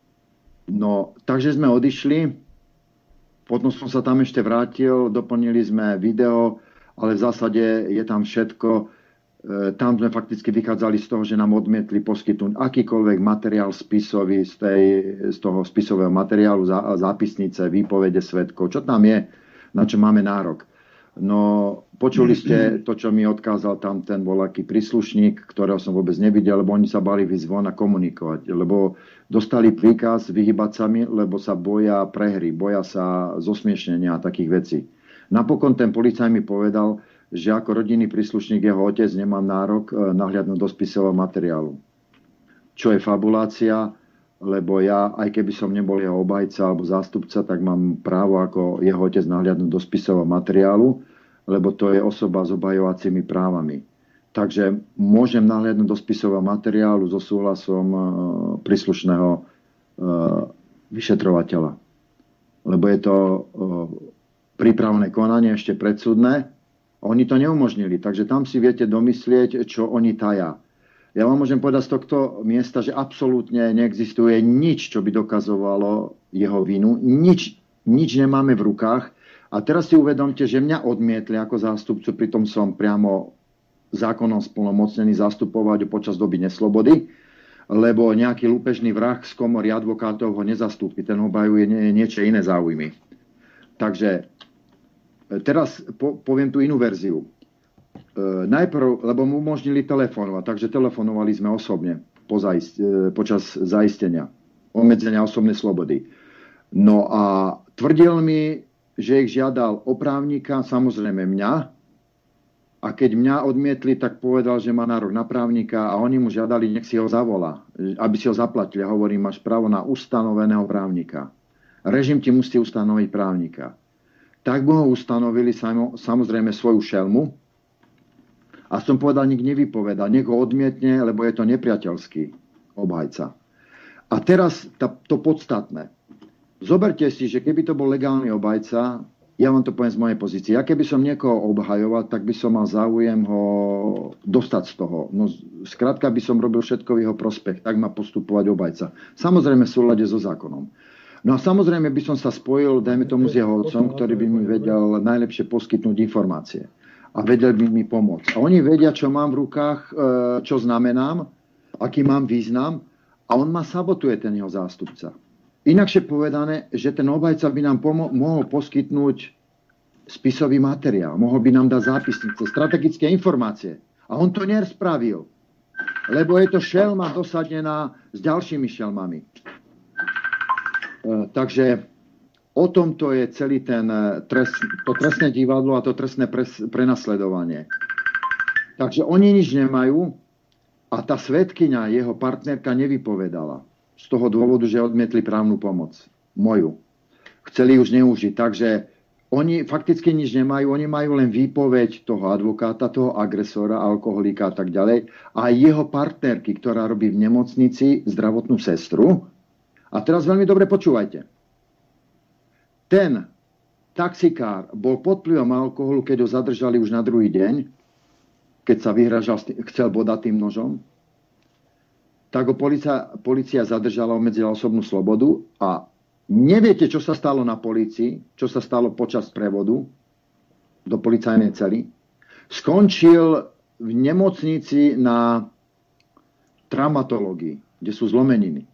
No, takže sme odišli, potom som sa tam ešte vrátil, doplnili sme video, ale v zásade je tam všetko. Tam sme fakticky vychádzali z toho, že nám odmietli poskytnúť akýkoľvek materiál spisový z toho spisového materiálu, zápisnice, výpovede svedkov. Čo tam je, na čo máme nárok? No, počuli ste to, čo mi odkázal tam ten voľaký príslušník, ktorého som vôbec nevidel, lebo oni sa bali vyjsť von a komunikovať. Lebo dostali príkaz vyhybať sa mi, lebo sa boja prehry, boja sa zosmiešnenia a takých vecí. Napokon ten policajt mi povedal, že ako rodinný príslušník jeho otec nemám nárok nahliadnúť do spisového materiálu. Čo je fabulácia, lebo ja, aj keby som nebol jeho obhajca alebo zástupca, tak mám právo ako jeho otec nahliadnúť do spisového materiálu, lebo to je osoba s obhajovacími právami. Takže môžem nahliadnúť do spisového materiálu so súhlasom príslušného vyšetrovateľa. Lebo je to prípravné konanie ešte predsudné. Oni to neumožnili, takže tam si viete domyslieť, čo oni tajá. Ja vám môžem povedať z tohto miesta, že absolútne neexistuje nič, čo by dokazovalo jeho vinu. Nič nemáme v rukách. A teraz si uvedomte, že mňa odmietli ako zástupcu, pritom som priamo zákonom splnomocnený zastupovať počas doby neslobody, lebo nejaký lúpežný vrah z komory advokátov ho nezastúpi. Ten obhajuje niečo iné záujmy. Takže teraz poviem tú inú verziu. Najprv, lebo mu umožnili telefonovať, takže telefonovali sme osobne počas zaistenia, obmedzenia osobnej slobody. No a tvrdil mi, že ich žiadal oprávnika, samozrejme mňa, a keď mňa odmietli, tak povedal, že má nárok na právnika a oni mu žiadali, nech si ho zavolá, aby si ho zaplatili. Ja hovorím, máš právo na ustanoveného právnika. Režim ti musí ustanoviť právnika. Tak mu ho ustanovili samozrejme svoju šelmu a som povedal, nik nevypoveda, nech ho odmietne, lebo je to nepriateľský obhajca. A teraz to podstatné. Zoberte si, že keby to bol legálny obhajca, ja vám to poviem z mojej pozície, ja keby som niekoho obhajoval, tak by som mal záujem ho dostať z toho. No, skrátka by som robil všetko v jeho prospech, tak má postupovať obhajca. Samozrejme v súlade so zákonom. No a samozrejme by som sa spojil, dajme tomu s jeho otcom, ktorý by mi vedel najlepšie poskytnúť informácie. A vedel by mi pomôcť. A oni vedia, čo mám v rukách, čo znamenám, aký mám význam, a on ma sabotuje, ten jeho zástupca. Inakšie povedané, že ten obhajca by nám mohol poskytnúť spisový materiál, mohol by nám dať zápisnice, strategické informácie. A on to nespravil, lebo je to šelma dosadená s ďalšími šelmami. Takže o tomto je celý to trestné divadlo a to trestné prenasledovanie. Takže oni nič nemajú a tá svedkyňa, jeho partnerka, nevypovedala. Z toho dôvodu, že odmietli právnu pomoc. Moju. Chceli už neužiť. Takže oni fakticky nič nemajú. Oni majú len výpoveď toho advokáta, toho agresora, alkoholika a tak ďalej. A jeho partnerky, ktorá robí v nemocnici zdravotnú sestru. A teraz veľmi dobre počúvajte. Ten taxikár bol pod vplyvom alkoholu, keď ho zadržali už na druhý deň, keď sa vyhražal, chcel bodať tým nožom. Tak ho polícia zadržala, obmedzila osobnú slobodu a neviete, čo sa stalo na polícii, čo sa stalo počas prevodu do policajnej cely. Skončil v nemocnici na traumatológii, kde sú zlomeniny.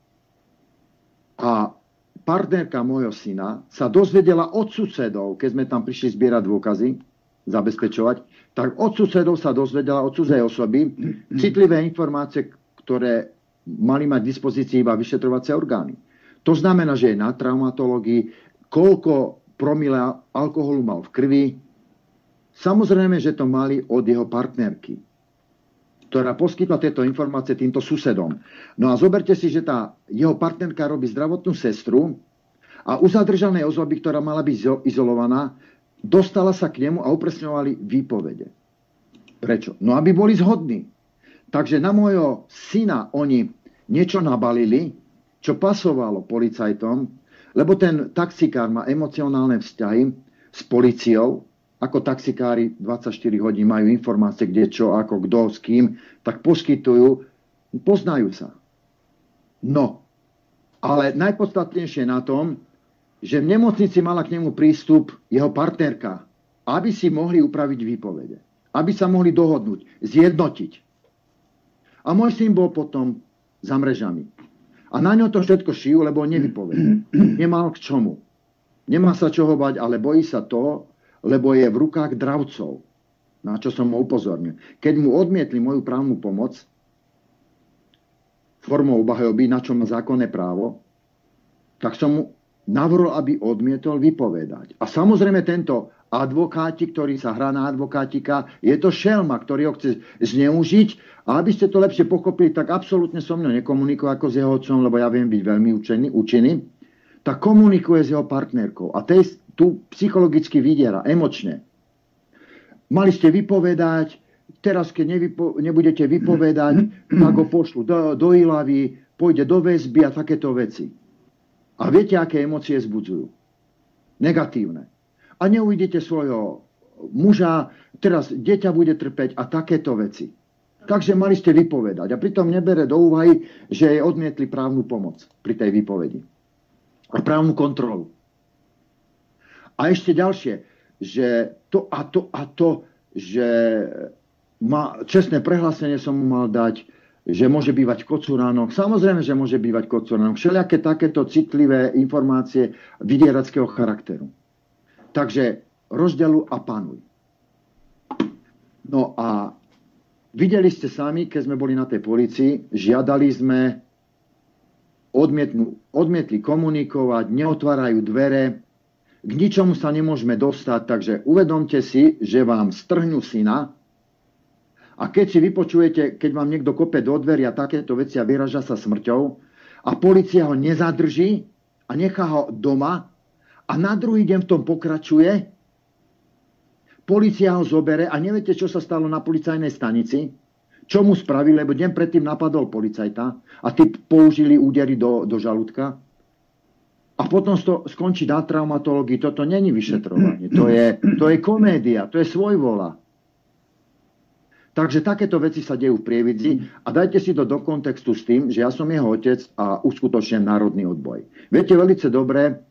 A partnerka môjho syna sa dozvedela od susedov, keď sme tam prišli zbierať dôkazy, zabezpečovať, tak od susedov sa dozvedela, od cudzej osoby, citlivé informácie, ktoré mali mať v dispozícii iba vyšetrovacie orgány. To znamená, že je na traumatológii, koľko promile alkoholu mal v krvi. Samozrejme, že to mali od jeho partnerky, ktorá poskytla tieto informácie týmto susedom. No a zoberte si, že tá jeho partnerka robí zdravotnú sestru a u zadržanej osoby, ktorá mala byť izolovaná, dostala sa k nemu a upresňovali výpovede. Prečo? No aby boli zhodní. Takže na môjho syna oni niečo nabalili, čo pasovalo policajtom, lebo ten taxikár má emocionálne vzťahy s políciou, ako taxikári 24 hodín majú informácie, kde čo, ako, kto, s kým, tak poskytujú, poznajú sa. No, ale najpodstatnejšie na tom, že v nemocnici mala k nemu prístup jeho partnerka, aby si mohli upraviť výpovede, aby sa mohli dohodnúť, zjednotiť. A môj syn bol potom za mrežami. A na ňo to všetko šijú, lebo nevypovedal. Nemal k čomu. Nemá sa čoho bať, ale bojí sa toho, lebo je v rukách dravcov. Na čo som ho upozornil. Keď mu odmietli moju právnu pomoc formou obhajoby, na čo má zákonné právo, tak som mu navrhol, aby odmietol vypovedať. A samozrejme tento advokátik, ktorý sa hrá na advokátika, je to šelma, ktorý ho chce zneužiť. A aby ste to lepšie pochopili, tak absolútne so mnou nekomunikuje ako s jeho otcom, lebo ja viem byť veľmi účinný, tak komunikuje s jeho partnerkou. A tu psychologicky vydiera, emočne. Mali ste vypovedať, teraz keď nebudete vypovedať, tak ho pošlu do Ilavy, pôjde do väzby a takéto veci. A viete, aké emócie vzbudzujú? Negatívne. A neuvidíte svojho muža, teraz dieťa bude trpeť a takéto veci. Takže mali ste vypovedať. A pritom nebere do úvahy, že jej odmietli právnu pomoc pri tej výpovedi. A právnu kontrolu. A ešte ďalšie, že že čestné prehlásenie som mu mal dať, že môže bývať v Kocúránoch. Samozrejme, že môže bývať v Kocúránoch. Všelijaké takéto citlivé informácie vydierackého charakteru. Takže rozdeľuj a panuj. No a videli ste sami, keď sme boli na tej polícii, žiadali sme, odmietli komunikovať, neotvárajú dvere, k ničomu sa nemôžeme dostať, takže uvedomte si, že vám strhnú syna a keď si vypočujete, keď vám niekto kope do dverí a takéto veci a vyraža sa smrťou a polícia ho nezadrží a nechá ho doma a na druhý deň v tom pokračuje, polícia ho zobere a neviete, čo sa stalo na policajnej stanici, čo mu spravili, lebo deň predtým napadol policajta a tí použili údery do žalúdka. A potom to skončí na traumatológii. Toto není vyšetrovanie. To je komédia, to je svojvola. Takže takéto veci sa dejú v Prievidzi a dajte si to do kontextu s tým, že ja som jeho otec a uskutočňujem národný odboj. Viete veľmi dobre,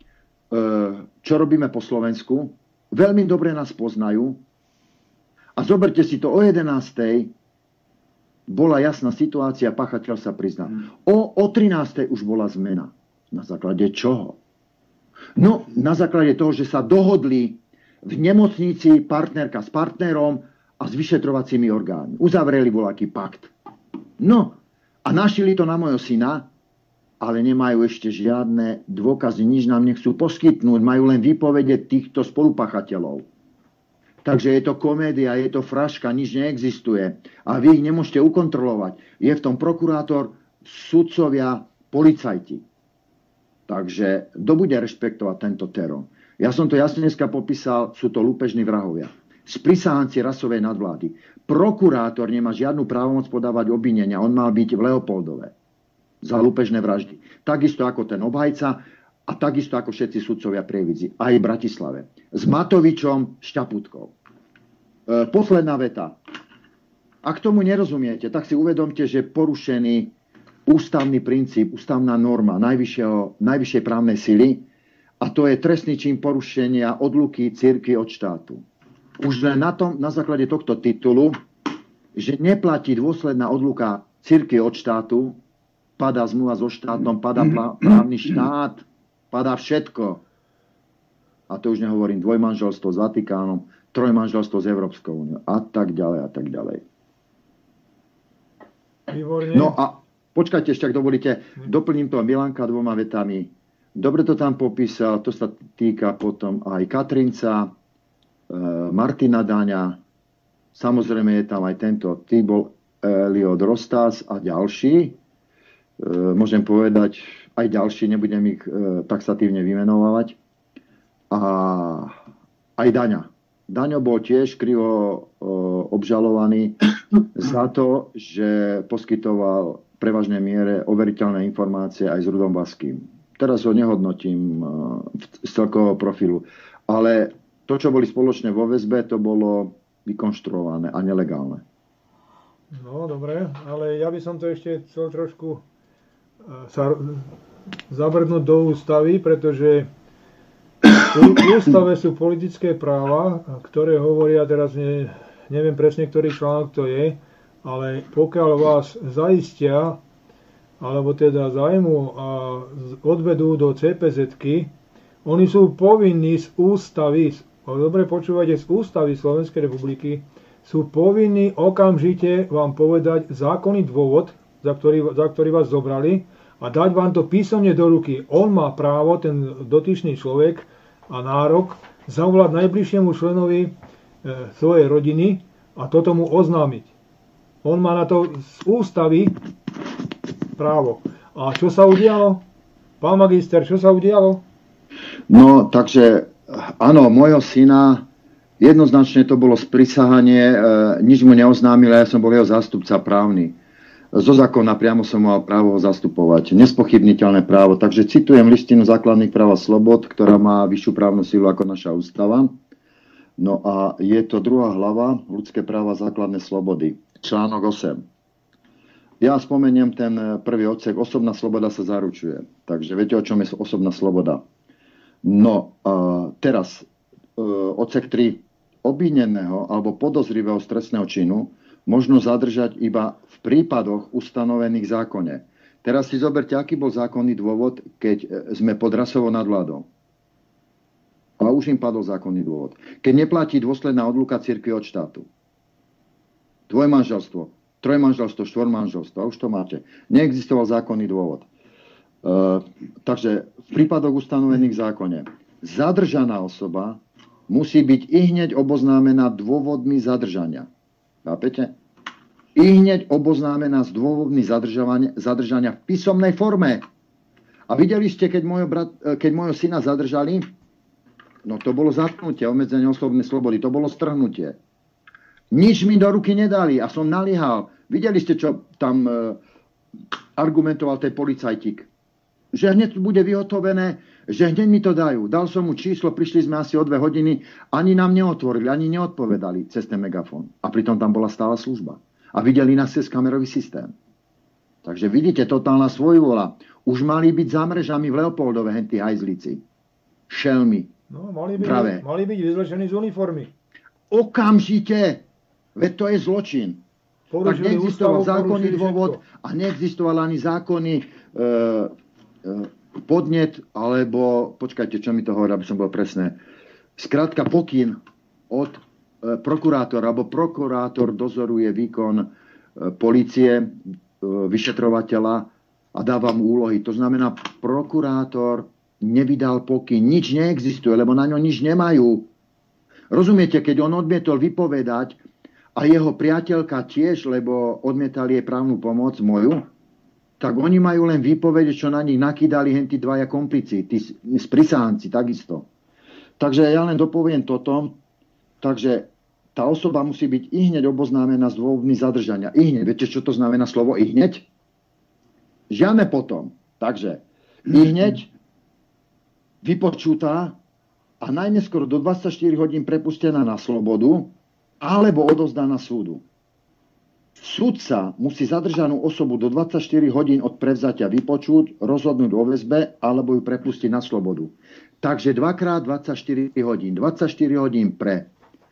čo robíme po Slovensku. Veľmi dobre nás poznajú. A zoberte si to, o 11:00 bola jasná situácia, páchateľ sa priznal. O 13:00 už bola zmena. Na základe čoho? No, na základe toho, že sa dohodli v nemocnici partnerka s partnerom a s vyšetrovacími orgánmi. Uzavreli voľaký pakt. No, a našili to na mojho syna, ale nemajú ešte žiadne dôkazy, nič nám nechcú poskytnúť, majú len výpovede týchto spolupáchateľov. Takže je to komédia, je to fraška, nič neexistuje. A vy ich nemôžete ukontrolovať. Je v tom prokurátor, sudcovia, policajti. Takže kto bude rešpektovať tento teror? Ja som to jasne dneska popísal, sú to lúpežní vrahovia. Sprisahanci rasovej nadvlády. Prokurátor nemá žiadnu právomoc podávať obvinenia, on mal byť v Leopoldove za lúpežné vraždy. Takisto ako ten obhajca a takisto ako všetci sudcovia Prievidzi, aj v Bratislave. S Matovičom, Šťaputkou. Posledná veta. Ak tomu nerozumiete, tak si uvedomte, že porušený ústavný princíp, ústavná norma najvyššej právnej sily a to je trestný čin porušenia odluky cirkvi od štátu. Už len na základe tohto titulu, že neplatí dôsledná odluka cirkvi od štátu, padá zmluva so štátom, padá právny štát, padá všetko. A to už nehovorím dvojmanželstvo s Vatikánom, trojmanželstvo s Európskou úniou a tak ďalej a tak ďalej. Výborne. No a počkajte ešte, ak dovolíte, doplním to Milanka 2 vetami. Dobre to tam popísal, to sa týka potom aj Katrinca, Martina Daňa, samozrejme je tam aj tento Tibor Eliot Rostas a ďalší. Môžem povedať aj ďalší, nebudem ich taxatívne vymenovať. A aj Daňa. Daňo bol tiež krivo obžalovaný za to, že poskytoval v prevažnej miere overiteľné informácie aj s Rudom Baským. Teraz ho nehodnotím z celkového profilu. Ale to, čo boli spoločné vo väzbe, to bolo vykonštruované a nelegálne. No, dobre, ale ja by som to ešte chcel trošku sa zabrnúť do ústavy, pretože v ústave sú politické práva, ktoré hovoria, teraz neviem presne, ktorý článok to je, ale pokiaľ vás zaistia, alebo teda zajmú a odvedú do CPZ-ky, oni sú povinní z ústavy, dobre počúvajte, z ústavy Slovenskej republiky, sú povinní okamžite vám povedať zákonný dôvod, za ktorý vás zobrali a dať vám to písomne do ruky. On má právo, ten dotyčný človek a nárok, zavolať najbližšiemu členovi svojej rodiny a toto mu oznámiť. On má na to z ústavy právo. A čo sa udialo? Pán magister, čo sa udialo? No, takže áno, môjho syna jednoznačne to bolo sprisahanie, nič mu neoznámil, ja som bol jeho zástupca právny. Zo zákona priamo som mal právo ho zastupovať. Nespochybniteľné právo. Takže citujem listinu základných práv a slobod, ktorá má vyššiu právnu silu ako naša ústava. No a je to 2. hlava, ľudské práva a základné slobody. Článok 8. Ja spomeniem ten prvý odsek. Osobná sloboda sa zaručuje. Takže viete, o čom je osobná sloboda? No, teraz odsek 3. Obvineného alebo podozrivého z trestného činu možno zadržať iba v prípadoch ustanovených v zákone. Teraz si zoberte, aký bol zákonný dôvod, keď sme pod rasovou nadvládou. A už im padol zákonný dôvod. Keď neplatí dôsledná odluka cirkvi od štátu. Dvojmanželstvo, trojmanželstvo, štvormanželstvo. A už to máte. Neexistoval zákonný dôvod. Takže v prípadoch ustanovených v zákone zadržaná osoba musí byť ihneď oboznámená dôvodmi zadržania. Chápete? Ihneď oboznámená s dôvodmi zadržania v písomnej forme. A videli ste, keď môjho syna zadržali, no to bolo zatknutie, obmedzenie osobnej slobody, to bolo strhnutie. Nič mi do ruky nedali a som naliehal. Videli ste, čo tam argumentoval ten policajtík? Že hneď bude vyhotovené, že hneď mi to dajú. Dal som mu číslo, prišli sme asi o 2 hodiny, ani nám neotvorili, ani neodpovedali cez ten megafón. A pritom tam bola stála služba. A videli nás cez kamerový systém. Takže vidíte, totálna svojvola. Už mali byť za mrežami v Leopoldove, hentí hajzlici. Šelmy. No, mali byť vyzlečení z uniformy. Okamžite! Veď to je zločin. Tak neexistoval zákonný dôvod a neexistoval ani zákonný podnet, alebo, počkajte, čo mi to hovorí, aby som bol presné. Skrátka pokyn od prokurátora, alebo prokurátor dozoruje výkon polície, vyšetrovateľa a dáva mu úlohy. To znamená, prokurátor nevydal pokyn, nič neexistuje, lebo na ňo nič nemajú. Rozumiete, keď on odmietol vypovedať a jeho priateľka tiež, lebo odmietali jej právnu pomoc moju, tak oni majú len výpovede, čo na nich nakydali hentí 2 komplici, tí sprisánci takisto. Takže ja len dopoviem toto. Takže tá osoba musí byť ihneď oboznámená s dôvodmi zadržania. Ihneď, viete, čo to znamená slovo ihneď? Žiadne potom. Takže ihneď vypočutá a najneskôr do 24 hodín prepustená na slobodu alebo odovzdaná súdu. Sudca musí zadržanú osobu do 24 hodín od prevzatia vypočuť, rozhodnúť o väzbe alebo ju prepustiť na slobodu. Takže 2x24 hodín. 24 hodín pre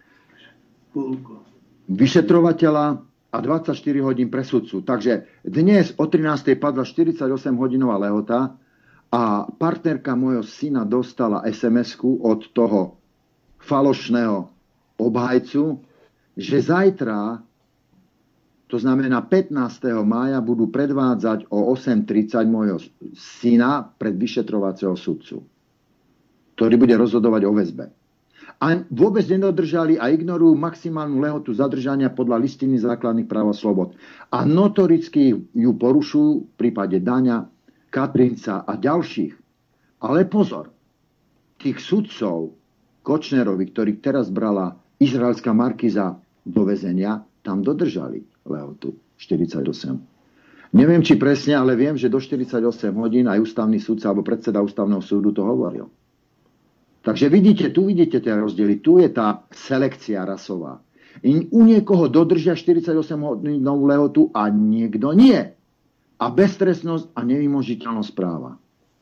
vyšetrovateľa a 24 hodín pre sudcu. Takže dnes o 13. padla 48-hodinová lehota a partnerka môjho syna dostala SMS-ku od toho falošného obhajcu, že zajtra, to znamená 15. mája, budú predvádzať o 8:30 môjho syna pred vyšetrovacieho sudcu, ktorý bude rozhodovať o väzbe. A vôbec nedodržali a ignorujú maximálnu lehotu zadržania podľa listiny základných práv a slobod. A notoricky ju porušujú v prípade Daňa, Katrinca a ďalších. Ale pozor, tých sudcov Kočnerovi, ktorých teraz brala izraelská markíza do väzenia, tam dodržali lehotu 48. Neviem, či presne, ale viem, že do 48 hodín aj ústavný sudca alebo predseda ústavného súdu to hovoril. Takže vidíte, tu vidíte tie rozdiely. Tu je tá selekcia rasová. U niekoho dodržia 48-hodinovú lehotu a niekto nie. A beztrestnosť a nevymožiteľnosť práva.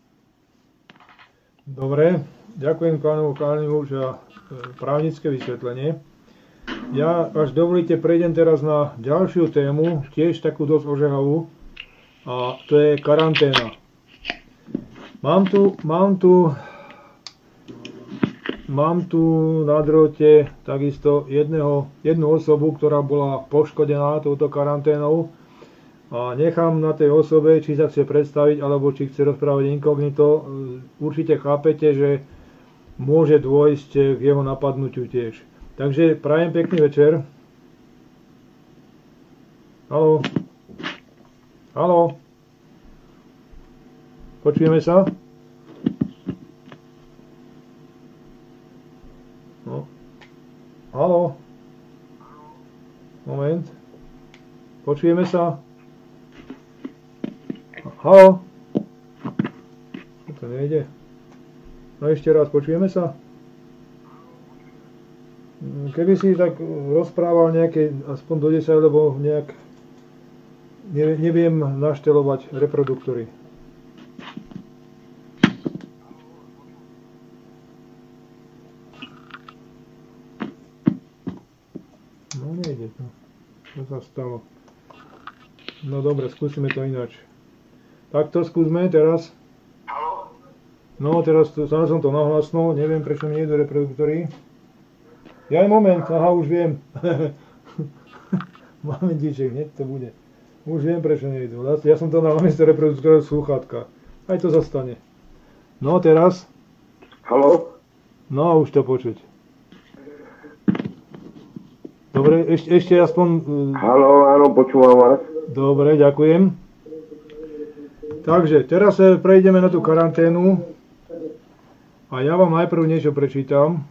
Dobre, ďakujem pánu Kánimu za právnické vysvetlenie. Ja, až dovolíte, prejdem teraz na ďalšiu tému, tiež takú dosť ožehavú, a to je karanténa. Mám tu na drôte takisto jednu osobu, ktorá bola poškodená touto karanténou, a nechám na tej osobe, či sa chce predstaviť, alebo či chce rozprávať inkognito. Určite chápete, že môže dôjsť k jeho napadnutiu tiež. Takže prajem pekný večer. Haló? Haló? Počujeme sa? No. Haló? Moment. Počujeme sa? Haló? To nejde. No ešte raz, počujeme sa? Keby si tak rozprával nejaké, aspoň do 10, lebo nejak neviem naštelovať reproduktory. No nejde to. Čo sa stalo? No dobre, skúsime to ináč. Tak to skúsme teraz. No, teraz sám som to nahlasnul, neviem prečo mi nejdu reproduktory. Ja moment, aha, už viem. Momentíček, hneď to bude. Už viem prečo nejdu. Ja som to na namiesto reproduktora slúchatka. Aj to zastane. No, teraz. Haló? No, už to počuť. Dobre, ešte aspoň... Haló, áno, počúvam vás. Dobre, ďakujem. Takže, teraz prejdeme na tú karanténu. A ja vám najprv niečo prečítam.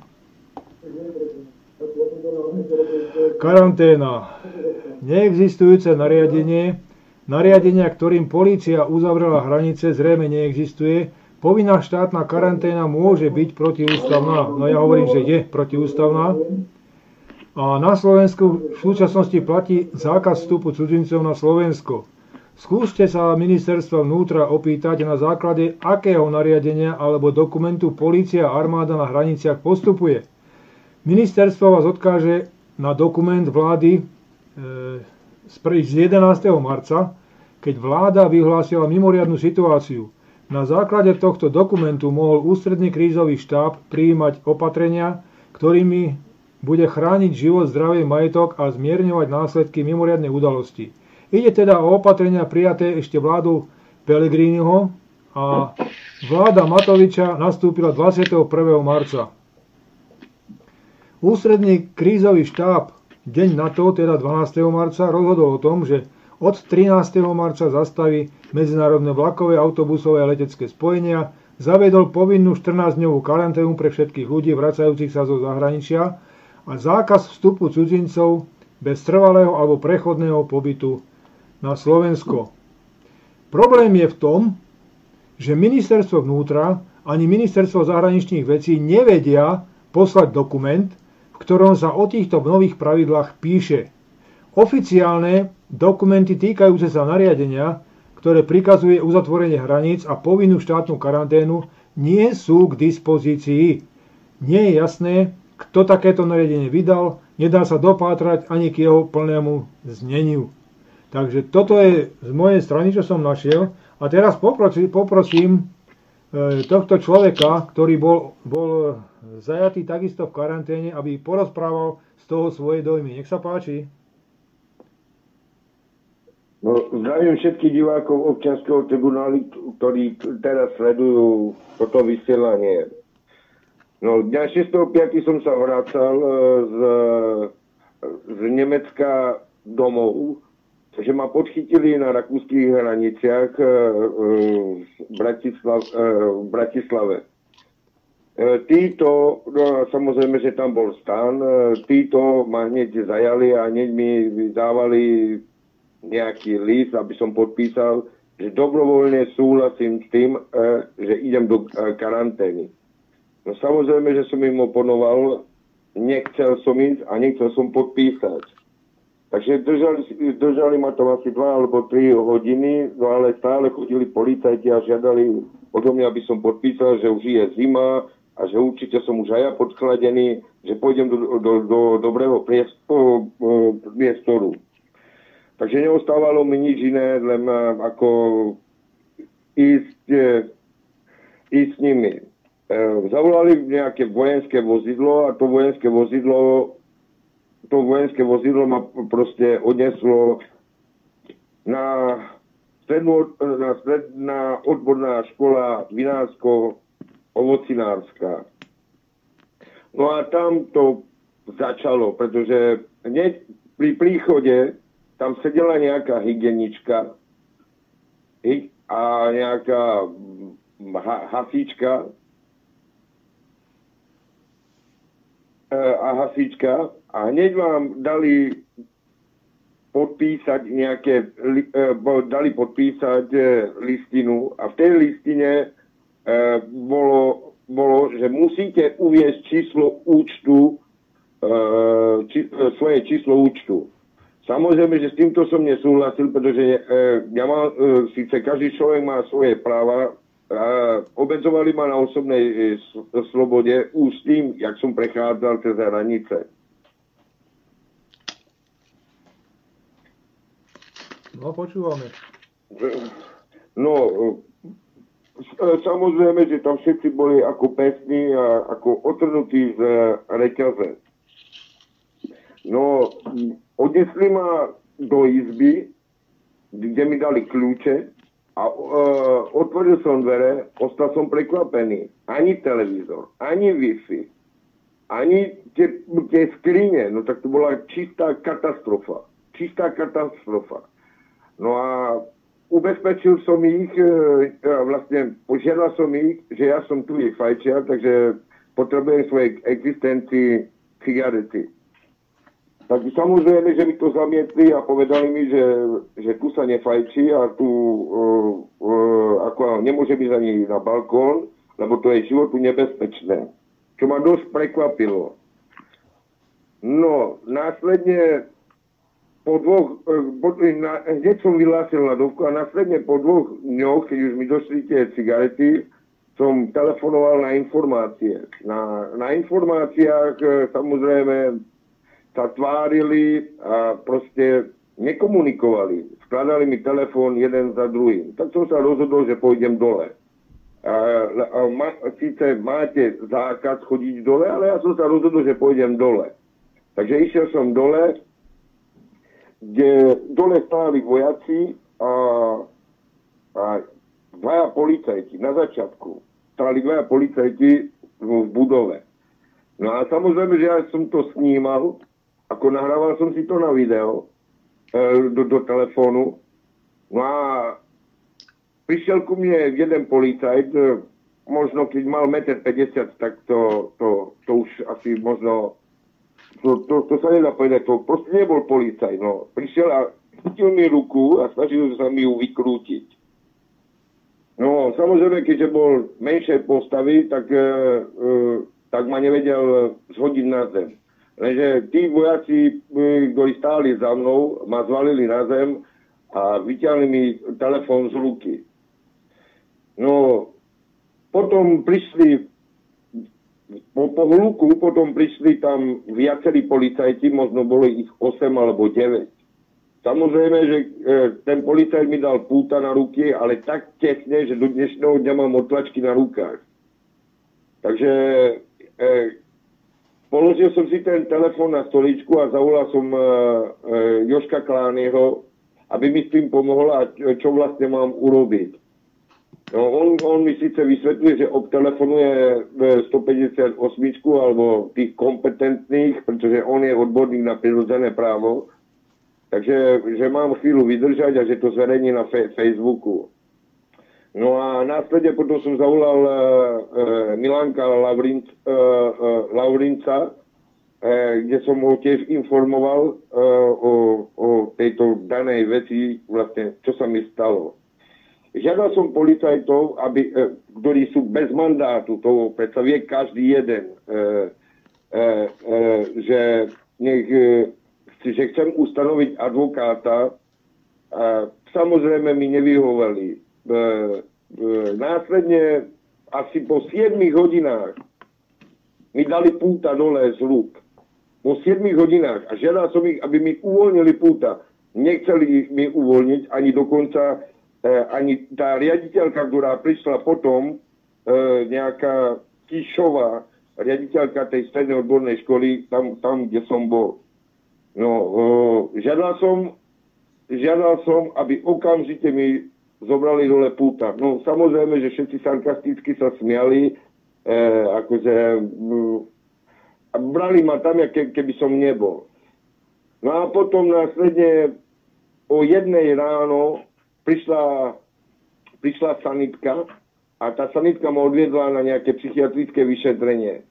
Karanténa. Neexistujúce nariadenie, ktorým polícia uzavrela hranice, zrejme neexistuje. Povinná štátna karanténa môže byť protiústavná. No ja hovorím, že je protiústavná. A na Slovensku v súčasnosti platí zákaz vstupu cudzincov na Slovensko. Skúste sa ministerstva vnútra opýtať, na základe akého nariadenia alebo dokumentu polícia a armáda na hraniciach postupuje. Ministerstvo vás odkáže na dokument vlády z 11. marca, keď vláda vyhlásila mimoriadnu situáciu. Na základe tohto dokumentu mohol ústredný krízový štáb prijímať opatrenia, ktorými bude chrániť život, zdravie, majetok a zmierňovať následky mimoriadnej udalosti. Ide teda o opatrenia prijaté ešte vládou Pellegriniho a vláda Matoviča nastúpila 21. marca. Ústredný krízový štáb deň na to, teda 12. marca, rozhodol o tom, že od 13. marca zastaví medzinárodné vlakové, autobusové a letecké spojenia, zaviedol povinnú 14-dňovú karanténu pre všetkých ľudí vracajúcich sa zo zahraničia a zákaz vstupu cudzincov bez trvalého alebo prechodného pobytu na Slovensko. Problém je v tom, že ministerstvo vnútra ani ministerstvo zahraničných vecí nevedia poslať dokument, v ktorom sa o týchto nových pravidlách píše. Oficiálne dokumenty týkajúce sa nariadenia, ktoré prikazuje uzatvorenie hraníc a povinnú štátnu karanténu, nie sú k dispozícii. Nie je jasné, kto takéto nariadenie vydal, nedá sa dopátrať ani k jeho plnému zneniu. Takže toto je z mojej strany, čo som našiel. A teraz poprosím tohto človeka, ktorý bol zajatý takisto v karanténe, aby porozprával z toho svoje dojmy. Nech sa páči. No, zdravím všetkých divákov občianskeho tribunálu, ktorí teraz sledujú toto vysielanie. No, dňa 6.5. som sa vracal z Nemecka domov, že ma podchytili na rakúskych hraniciach v Bratislave. Títo, no, samozrejme, že tam bol stan, títo ma hneď zajali a hneď mi dávali nejaký list, aby som podpísal, že dobrovoľne súhlasím s tým, že idem do karantény. No samozrejme, že som im oponoval, nechcel som ísť a nechcel som podpísať. Takže držali ma to asi 2 alebo 3 hodiny, no ale stále chodili policajti a žiadali odo mňa, aby som podpísal, že už je zima a že určite som už aj ja podchladený, že pôjdem do dobrého priestoru. Takže neostávalo mi nič iné, len ako ísť s nimi. Zavolali nejaké vojenské vozidlo a to vojenské vozidlo ma proste odneslo na odborná škola vinársko-ovocinárska. No a tam to začalo, pretože hneď pri príchode tam sedela nejaká hygienička a nejaká hasička a hneď vám dali podpísať listinu a v tej listine bolo, že musíte uviesť číslo účtu, svoje číslo účtu. Samozrejme, že s týmto som nesúhlasil, pretože ja mám, síce každý človek má svoje práva, obmedzovali ma na osobnej slobode už s tým, jak som prechádzal cez hranice. No, počúvame. No, samozrejme, že tam všetci boli ako pesní a ako otrhnutí z reťaze. No, odnesli ma do izby, kde mi dali kľúče a otvoril som dvere, ostal som prekvapený. Ani televízor, ani Wi-Fi, ani tie skrine, no tak to bola čistá katastrofa. Čistá katastrofa. No a ubezpečil som ich, vlastne požiadal som ich, že ja som tu ich fajčiar, takže potrebujem svojej existencii cigarety. Tak samozrejme, že mi to zamietli a povedali mi, že tu sa nefajčí a tu ako nemôže byť ani na balkón, lebo to je životu nebezpečné. Čo ma dosť prekvapilo. No, následne hneď som vyhlásil hladovku a následne po 2 dňoch, keď už mi došli tie cigarety, som telefonoval na informácie. Na informáciách samozrejme sa tvárili a proste nekomunikovali. Skladali mi telefón jeden za druhým. Tak som sa rozhodol, že pôjdem dole. Síce máte zákaz chodiť dole, ale ja som sa rozhodol, že pôjdem dole. Takže išiel som dole, kde dole stáli vojaci a 2 policajti na začiatku. Stáli 2 policajti v budove. No a samozrejme, že ja som to snímal, ako nahrával som si to na video do telefónu. No a prišiel ku mne jeden policajt, možno keď mal 1,50 m, tak to už asi možno, to sa nedá povedať, to proste nebol policajt. No. Prišiel a chytil mi ruku a snažil sa mi ju vykrútiť. No samozrejme, keďže bol menšej postavy, tak ma nevedel zhodiť na zem. Lenže tí vojaci, ktorí stáli za mnou, ma zvalili na zem a vyťahli mi telefón z ruky. No, potom prišli, po hluku, potom prišli tam viacerí policajti, možno boli ich 8 alebo 9. Samozrejme, že ten policajt mi dal púta na ruky, ale tak tesne, že do dnešného dňa mám otlačky na rukách. Takže položil som si ten telefón na stoličku a zavolal som Jožka Klányho, aby mi s tým pomohol a čo vlastne mám urobiť. No, on mi síce vysvetľuje, že obtelefonuje 158 alebo tých kompetentných, pretože on je odborník na prirodzené právo, takže že mám chvíľu vydržať a že to zverejní na Facebooku. No a následne potom som zavolal Milánka Laurinca, kde som ho tiež informoval o tejto danej veci, vlastne, čo sa mi stalo. Žiadal som policajtov, ktorí sú bez mandátu, to predsa vie každý jeden, že chcem ustanoviť advokáta, a samozrejme mi nevyhovali. Následne asi po 7 hodinách mi dali púta dole z rúk. Po 7 hodinách a žiadal som ich, aby mi uvoľnili púta. Nechceli mi uvoľniť, ani dokonca ani tá riaditeľka, ktorá prišla potom, nejaká Kišová, riaditeľka tej strednej odbornej školy, tam kde som bol. No, žiadal som, aby okamžite mi zobrali dole púta. No samozrejme, že všetci sarkasticky sa smiali, a brali ma tam, keby som nebol. No a potom následne o 1 ráno prišla sanitka a tá sanitka ma odviedla na nejaké psychiatrické vyšetrenie.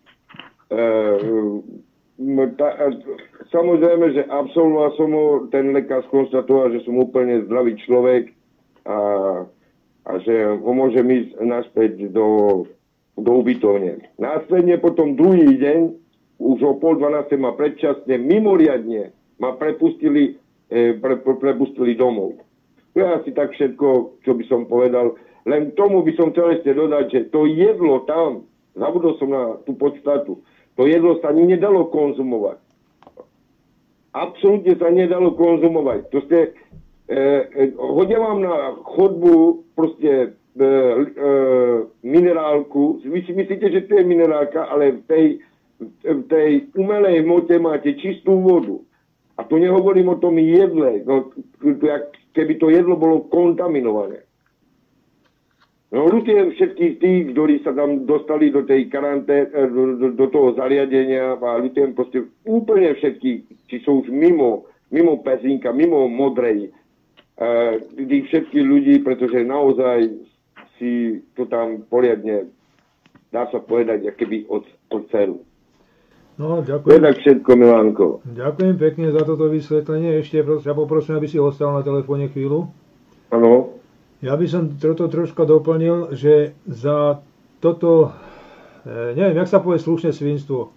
Samozrejme, že absolvoval som ho, ten lekár skonštatoval, že som úplne zdravý človek, a že môžem ísť naspäť do ubytovne. Následne potom druhý deň, už o 11:30 ma predčasne, mimoriadne ma prepustili domov. To je asi tak všetko, čo by som povedal. Len tomu by som chcel ešte dodať, že to jedlo tam, zabudol som na tú podstatu, to jedlo sa ani nedalo konzumovať. Absolútne sa nedalo konzumovať. To ste hodia vám na chodbu proste minerálku. Vy si myslíte, že to je minerálka, ale v tej umelej hmote máte čistú vodu. A tu nehovorím o tom jedle, no, keby to jedlo bolo kontaminované. No ľutujem všetkých tých, ktorí sa tam dostali do tej do toho zariadenia a ľutujem proste úplne všetkých, či sú už mimo Pezínka, mimo Modrej, tých všetkých ľudí, pretože naozaj si to tam poriadne, dá sa povedať, akoby od celu. No, ďakujem. Tak všetko, Milánko. Ďakujem pekne za toto vysvetlenie. Ešte ja poprosím, aby si ostal na telefóne chvíľu. Áno. Ja by som toto troška doplnil, že za toto, neviem, jak sa povie slušné svinstvo,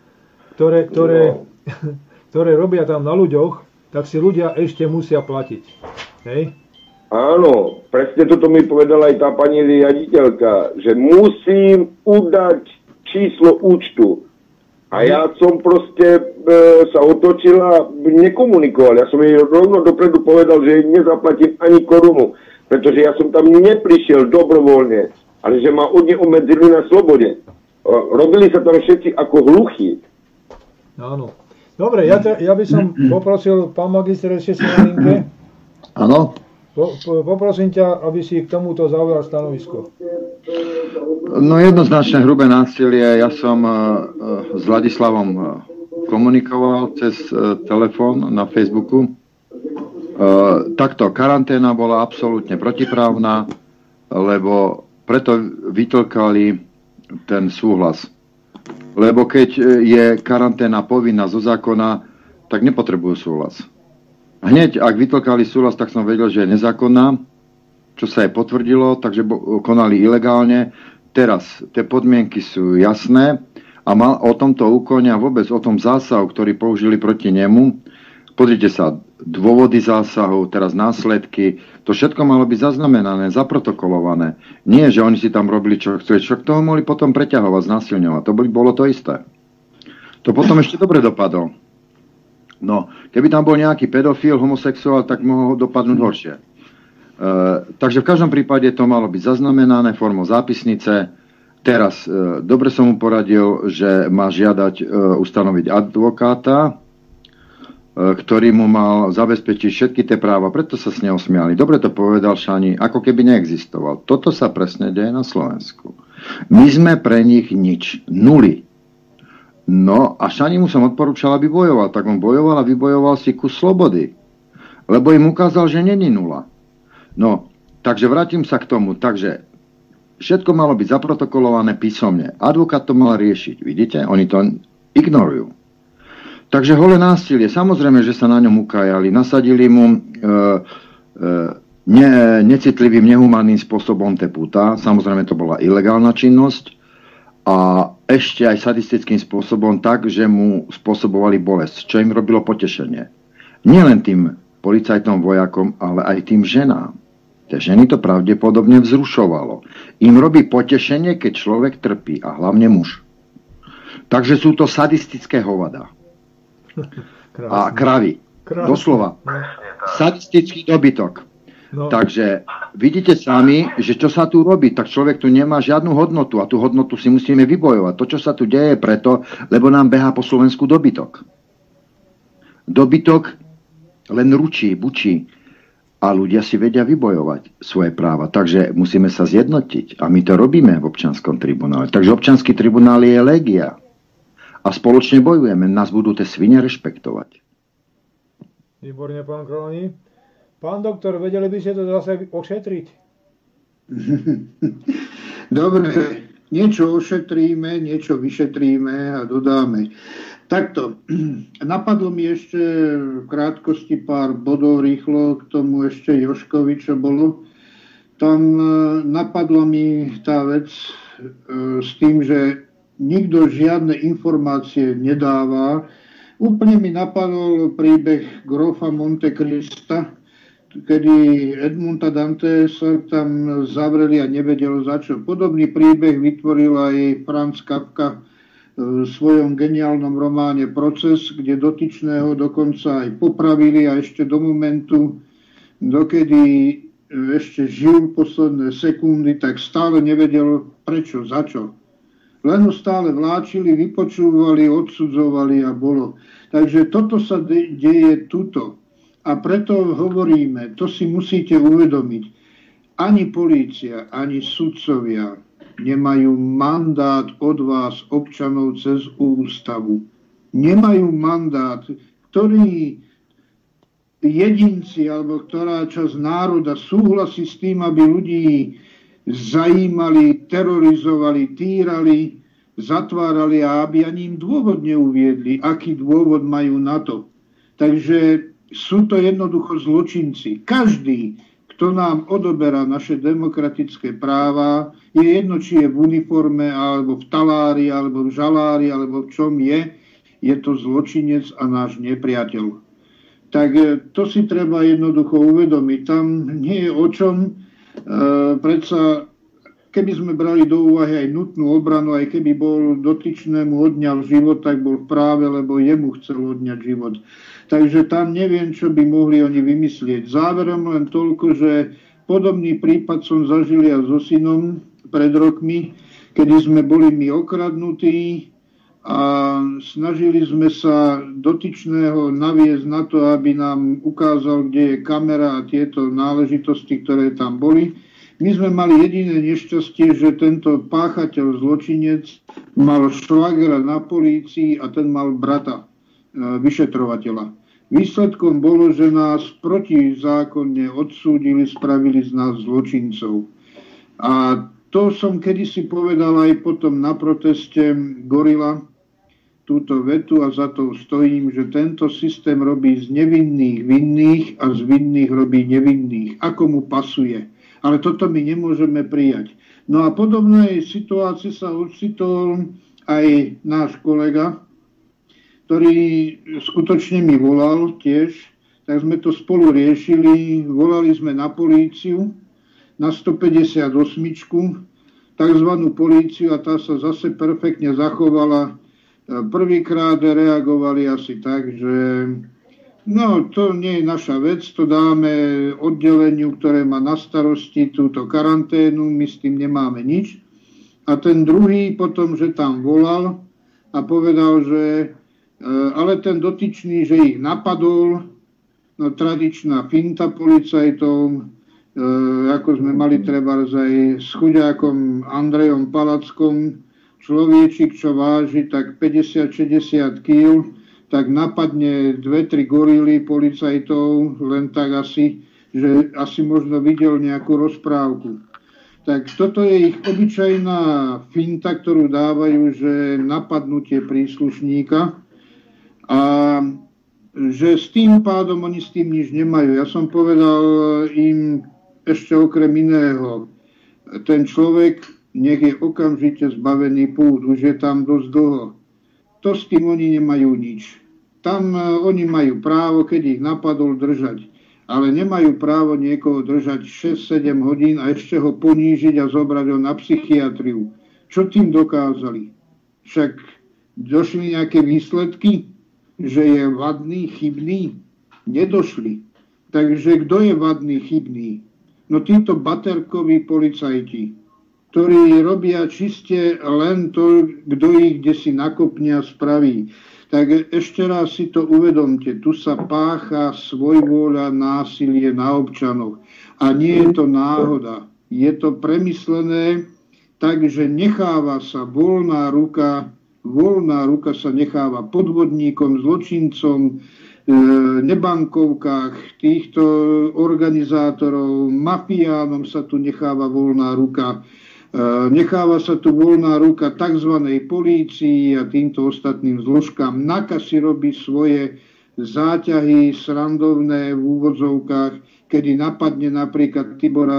ktoré robia tam na ľuďoch, tak si ľudia ešte musia platiť. Hej? Áno, presne toto mi povedala aj tá pani riaditeľka, že musím udať číslo účtu. A ja som proste sa otočil a nekomunikoval. Ja som jej rovno dopredu povedal, že nezaplatím ani korunu, pretože ja som tam neprišiel dobrovoľne, ale že ma od nej obmedzili na slobode. Robili sa tam všetci ako hluchí. Áno. Dobre, ja by som poprosil, pán magister, ešte si na linke. Áno. Poprosím ťa, aby si k tomuto zaujal stanovisko. No jednoznačne hrubé násilie. Ja som s Vladislavom komunikoval cez telefón na Facebooku. Takto, karanténa bola absolútne protiprávna, lebo preto vytlkali ten súhlas. Lebo keď je karanténa povinná zo zákona, tak nepotrebujú súhlas. Hneď, ak vytlkali súhlas, tak som vedel, že je nezákonná, čo sa aj potvrdilo, takže konali ilegálne. Teraz tie podmienky sú jasné a o tomto úkone a vôbec o tom zásahu, ktorý použili proti nemu, pozrite sa, dôvody zásahu, teraz následky, to všetko malo byť zaznamenané, zaprotokolované. Nie, že oni si tam robili, čo chceli, čo k toho mohli potom preťahovať, znásilňovať. To bolo to isté. To potom ešte dobre dopadlo. No, keby tam bol nejaký pedofil, homosexuál, tak mohol dopadnúť horšie. Takže v každom prípade to malo byť zaznamenané formou zápisnice. Teraz dobre som mu poradil, že má žiadať ustanoviť advokáta, ktorý mu mal zabezpečiť všetky tie práva, preto sa s neho smiali. Dobre to povedal Šani, ako keby neexistoval. Toto sa presne deje na Slovensku. My sme pre nich nič, nuly. No a Šanimu som odporúčal, aby bojoval. Tak on bojoval a vybojoval si kus slobody. Lebo im ukázal, že není nula. No, takže vrátim sa k tomu. Takže všetko malo byť zaprotokolované písomne. Advokát to mal riešiť. Vidíte? Oni to ignorujú. Takže holé násilie. Samozrejme, že sa na ňom ukájali. Nasadili mu necitlivým, nehumánnym spôsobom tie púta. Samozrejme, to bola ilegálna činnosť. A ešte aj sadistickým spôsobom tak, že mu spôsobovali bolesť, čo im robilo potešenie. Nielen tým policajtom, vojakom, ale aj tým ženám. Tie ženy to pravdepodobne vzrušovalo. Im robí potešenie, keď človek trpí, a hlavne muž. Takže sú to sadistické hovada. A kravy. Doslova. Sadistický dobytok. No. Takže vidíte sami, že čo sa tu robí, tak človek tu nemá žiadnu hodnotu a tú hodnotu si musíme vybojovať. To, čo sa tu deje, je preto, lebo nám behá po Slovensku dobytok. Dobytok len ručí, bučí a ľudia si vedia vybojovať svoje práva. Takže musíme sa zjednotiť a my to robíme v občianskom tribunále. Takže občiansky tribunál je légia a spoločne bojujeme. Nás budú tie svine rešpektovať. Výborne, pán Krolani. Pán doktor, vedeli by ste to zase ošetriť? Dobre, niečo ošetríme, niečo vyšetríme a dodáme. Takto, napadlo mi ešte v krátkosti pár bodov rýchlo, k tomu ešte Jožkovi, čo bolo. Tam napadla mi tá vec s tým, že nikto žiadne informácie nedáva. Úplne mi napadol príbeh grofa Monte Crista, kedy Edmonda Dante sa tam zavreli a nevedel za čo. Podobný príbeh vytvoril aj Franz Kafka v svojom geniálnom románe Proces, kde dotyčného dokonca aj popravili a ešte do momentu, dokedy ešte žil posledné sekundy, tak stále nevedel prečo, za čo. Len ho stále vláčili, vypočúvali, odsudzovali a bolo. Takže toto sa deje tuto. A preto hovoríme, to si musíte uvedomiť. Ani polícia, ani sudcovia nemajú mandát od vás, občanov, cez ústavu. Nemajú mandát, ktorý jedinci alebo ktorá časť národa súhlasí s tým, aby ľudí zajímali, terorizovali, týrali, zatvárali a aby ani im dôvod neuviedli, aký dôvod majú na to. Takže sú to jednoducho zločinci. Každý, kto nám odoberá naše demokratické práva, je jedno, či je v uniforme, alebo v talári, alebo v žalári, alebo v čom je to zločinec a náš nepriateľ. Tak to si treba jednoducho uvedomiť. Tam nie je o čom. Predsa, keby sme brali do úvahy aj nutnú obranu, aj keby bol dotyčnému odňal život, tak bol v práve, lebo jemu chcel odňať život. Takže tam neviem, čo by mohli oni vymyslieť. Záverom len toľko, že podobný prípad som zažil ja so synom pred rokmi, kedy sme boli my okradnutí a snažili sme sa dotyčného naviesť na to, aby nám ukázal, kde je kamera a tieto náležitosti, ktoré tam boli. My sme mali jediné nešťastie, že tento páchateľ, zločinec, mal švagra na polícii a ten mal brata, vyšetrovateľa. Výsledkom bolo, že nás protizákonne odsúdili, spravili z nás zločincov. A to som kedysi povedal aj potom na proteste Gorila, túto vetu a za to stojím, že tento systém robí z nevinných vinných a z vinných robí nevinných, ako mu pasuje. Ale toto my nemôžeme prijať. No a podobnej situácii sa ocitol aj náš kolega, ktorý skutočne mi volal tiež, tak sme to spolu riešili, volali sme na políciu, na 158, takzvanú políciu a tá sa zase perfektne zachovala. Prvýkrát reagovali asi tak, že no to nie je naša vec, to dáme oddeleniu, ktoré má na starosti túto karanténu, my s tým nemáme nič. A ten druhý potom, že tam volal a povedal, že ale ten dotyčný, že ich napadol, no tradičná finta policajtov, ako sme mali trebárs aj s chuďákom Andrejom Palackom, človečik, čo váži tak 50-60 kg, tak napadne 2-3 gorily policajtov, len tak asi, že asi možno videl nejakú rozprávku. Tak toto je ich obyčajná finta, ktorú dávajú, že napadnutie príslušníka a že s tým pádom oni s tým nič nemajú. Ja som povedal im ešte okrem iného, ten človek nech je okamžite zbavený pút, už je tam dosť dlho. To s tým oni nemajú nič. Tam oni majú právo, keď ich napadol, držať. Ale nemajú právo niekoho držať 6-7 hodín a ešte ho ponížiť a zobrať ho na psychiatriu. Čo tým dokázali? Však došli nejaké výsledky, že je vadný, chybný? Nedošli. Takže kto je vadný, chybný? No títo baterkoví policajti, ktorí robia čiste len to, kto ich kdesi nakopne a spraví. Tak ešte raz si to uvedomte, tu sa pácha svojvôľa násilie na občanoch. A nie je to náhoda. Je to premyslené, takže necháva sa voľná ruka sa necháva podvodníkom, zločincom, nebankovkách, týchto organizátorov, mafiánom sa tu necháva voľná ruka. Necháva sa tu voľná ruka tzv. Polícii a týmto ostatným zložkám. NAKA si robí svoje záťahy srandovné v úvodzovkách, kedy napadne napríklad Tibora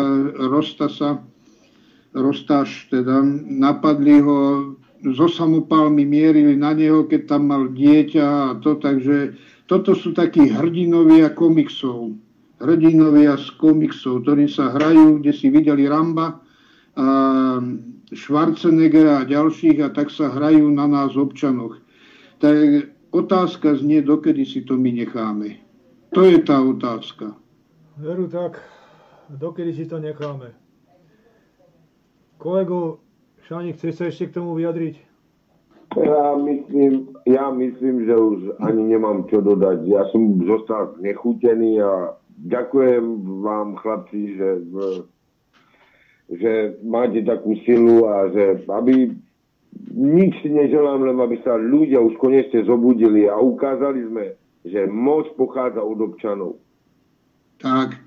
Rostaš, teda napadli ho, zo samopálmi mierili na neho, keď tam mal dieťa a to, takže toto sú takí hrdinovia komiksov. Hrdinovia z komiksov, ktorí sa hrajú, kde si videli Ramba, a Schwarzeneggera a ďalších a tak sa hrajú na nás občanoch. Tak otázka znie, dokedy si to my necháme. To je tá otázka. Veru tak, dokedy si to necháme. Kolego Šánik, chceš sa ešte k tomu vyjadriť? Ja myslím, že už ani nemám čo dodať. Ja som zostal znechutený a ďakujem vám, chlapci, že máte takú silu a že aby nič si neželám, len aby sa ľudia už konečne zobudili a ukázali sme, že moc pochádza od občanov. Tak.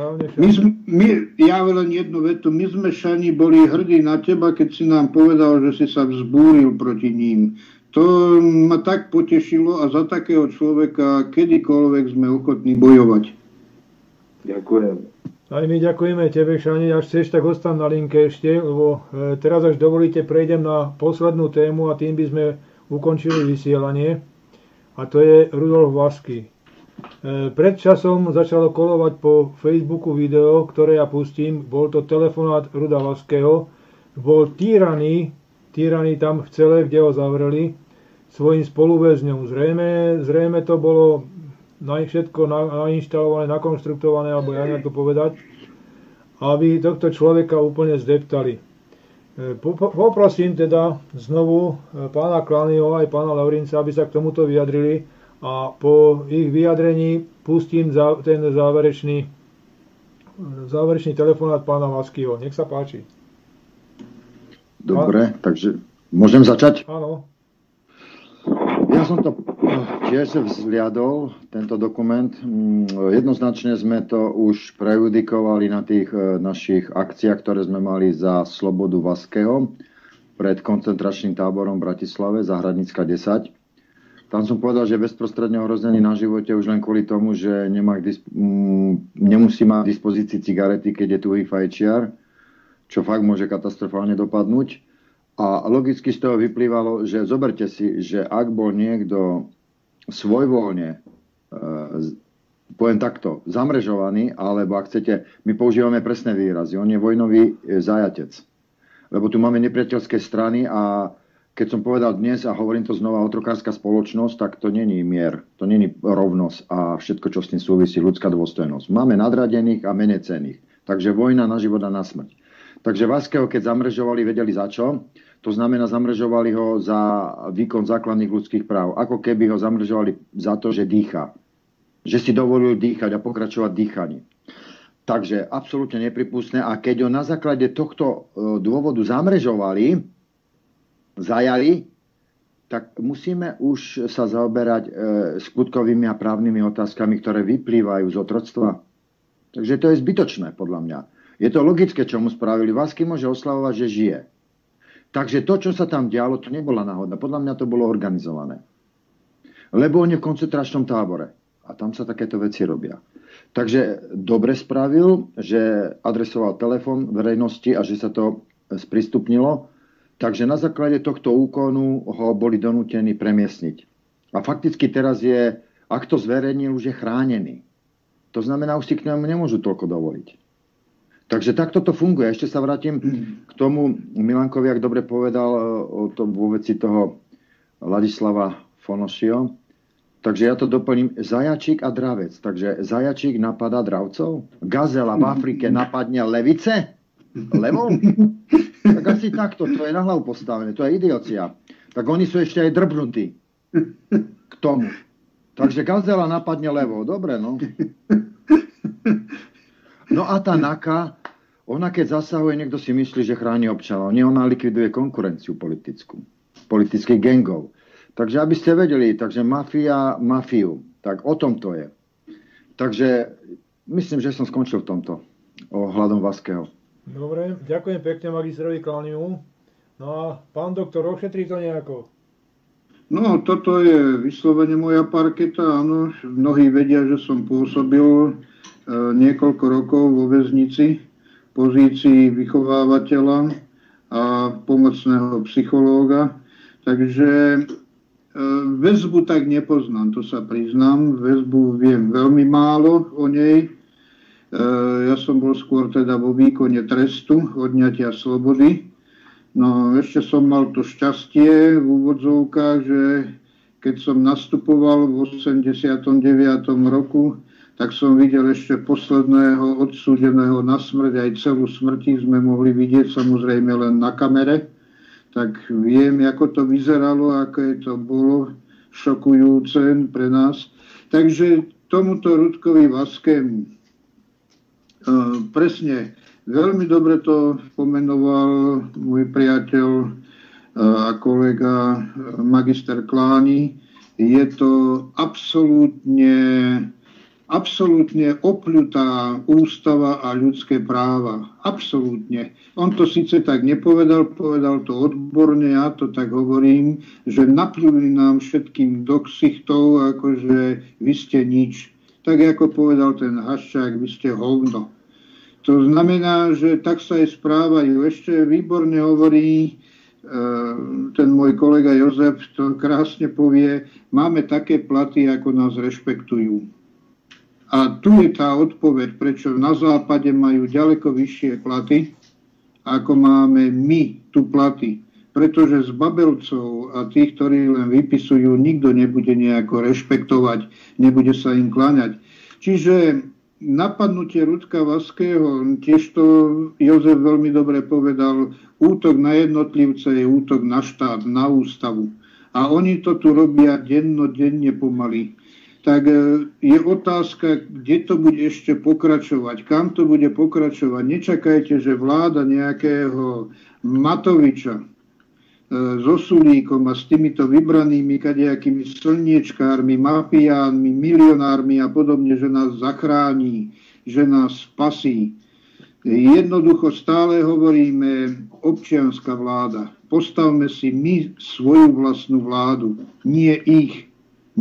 Ja len jednu vetu. My sme, Šani, boli hrdí na teba, keď si nám povedal, že si sa vzbúril proti ním. To ma tak potešilo a za takého človeka kedykoľvek sme ochotní bojovať. Ďakujem. Aj my ďakujeme tebe, Šani. Až chceš, tak ostan na linke ešte, lebo teraz, až dovolíte, prejdem na poslednú tému a tým by sme ukončili vysielanie. A to je Rudolf Vasky. Pred časom začalo kolovať po Facebooku video, ktoré ja pustím. Bol to telefonát Ruda Vaského. Bol týraný tam v cele, kde ho zavreli, svojim spoluväzňom. Zrejme to bolo všetko nainštalované, nakonštruktované, alebo ja nejak to povedať, aby tohto človeka úplne zdeptali. Poprosím teda znovu pána Klányho aj pána Laurinca, aby sa k tomuto vyjadrili. A po ich vyjadrení pustím ten záverečný telefonát pána Vaskyho. Nech sa páči. Dobre, takže môžem začať? Áno. Ja som to tiež vzliadol, tento dokument. Jednoznačne sme to už prejudikovali na tých našich akciách, ktoré sme mali za slobodu Vaského pred koncentračným táborom v Bratislave, Zahradnícka 10. Tam som povedal, že bezprostredne ohrozený na živote už len kvôli tomu, že nemusí mať v dispozícii cigarety, keď je tuhý fajčiar, čo fakt môže katastrofálne dopadnúť. A logicky z toho vyplývalo, že zoberte si, že ak bol niekto svojvoľne, poviem takto, zamrežovaný, alebo ak chcete, my používame presné výrazy, on je vojnový zajatec. Lebo tu máme nepriateľské strany a keď som povedal dnes a hovorím to znova, otrokárska spoločnosť, tak to není mier, to není rovnosť a všetko, čo s tým súvisí, ľudská dôstojnosť. Máme nadradených a menecených, takže vojna na život a na smrť. Takže Vaského, keď zamrežovali, vedeli za čo? To znamená, zamrežovali ho za výkon základných ľudských práv. Ako keby ho zamrežovali za to, že dýcha. Že si dovolil dýchať a pokračovať v dýchaní. Takže absolútne nepripustné. A keď ho na základe tohto dôvodu zamrežovali, zajali, tak musíme už sa zaoberať skutkovými a právnymi otázkami, ktoré vyplývajú z otroctva. Takže to je zbytočné, podľa mňa. Je to logické, čo mu spravili. Vasky môže oslavovať, že žije. Takže to, čo sa tam dialo, to nebola náhoda. Podľa mňa to bolo organizované. Lebo on je v koncentračnom tábore. A tam sa takéto veci robia. Takže dobre spravil, že adresoval telefón verejnosti a že sa to sprístupnilo. Takže na základe tohto úkonu ho boli donútení premiestniť. A fakticky teraz je, ak to zverejnil, už je chránený. To znamená, už si k nemu nemôžu toľko dovoliť. Takže takto to funguje. Ešte sa vrátim k tomu Milankovi, ak dobre povedal vo veci toho Ladislava Fonošio. Takže ja to doplním. Zajačík a dravec. Takže zajačík napadá dravcov? Gazela v Afrike napadne levice? Levou? Tak asi takto. To je na hlavu postavené. To je idiocia. Tak oni sú ešte aj drbnutí k tomu. Takže gazela napadne levou. Dobre, no. No a tá NAKA, ona keď zasahuje, niekto si myslí, že chráni občanov. Nie, ona likviduje konkurenciu politických gangov. Takže aby ste vedeli, takže mafia, mafiu. Tak o tom to je. Takže myslím, že som skončil v tomto ohľadom Vaského. Dobre, ďakujem pekne magistrovi Kláňu. No a pán doktor, ošetrí to nejako? No, toto je vyslovene moja parketa, áno. Mnohí vedia, že som pôsobil niekoľko rokov vo väznici v pozícii vychovávateľa a pomocného psychológa. Takže väzbu tak nepoznám, to sa priznám. Väzbu viem veľmi málo o nej. Ja som bol skôr teda vo výkone trestu, odňatia slobody. No ešte som mal to šťastie v úvodzovkách, že keď som nastupoval v 89. roku tak som videl ešte posledného odsúdeného na smrť, aj celú smrti sme mohli vidieť samozrejme len na kamere, tak viem, ako to vyzeralo, aké to bolo šokujúce pre nás. Takže tomuto Rudkovi Vaskému presne veľmi dobre to pomenoval môj priateľ a kolega magister Kláni. Je to absolútne opľutá ústava a ľudské práva. Absolútne. On to síce tak nepovedal, povedal to odborne, ja to tak hovorím, že napľuli nám všetkým do ksichtov, akože vy ste nič. Tak ako povedal ten Haščák, vy ste hovno. To znamená, že tak sa aj správajú. Ešte výborne hovorí ten môj kolega Jozef, to krásne povie, máme také platy, ako nás rešpektujú. A tu je tá odpoveď, prečo na západe majú ďaleko vyššie platy, ako máme my tu platy. Pretože z babelcov a tých, ktorí len vypisujú, nikto nebude nejako rešpektovať, nebude sa im kláňať. Čiže napadnutie Rudka Vaského, tiež to Jozef veľmi dobre povedal, útok na jednotlivce je útok na štát, na ústavu. A oni to tu robia denne pomaly. Tak je otázka, kde to bude ešte pokračovať, kam to bude pokračovať. Nečakajte, že vláda nejakého Matoviča so Sulíkom a s týmito vybranými kadejakými slniečkármi, mafiánmi, milionármi a podobne, že nás zachráni, že nás spasí. Jednoducho stále hovoríme občianska vláda. Postavme si my svoju vlastnú vládu, nie ich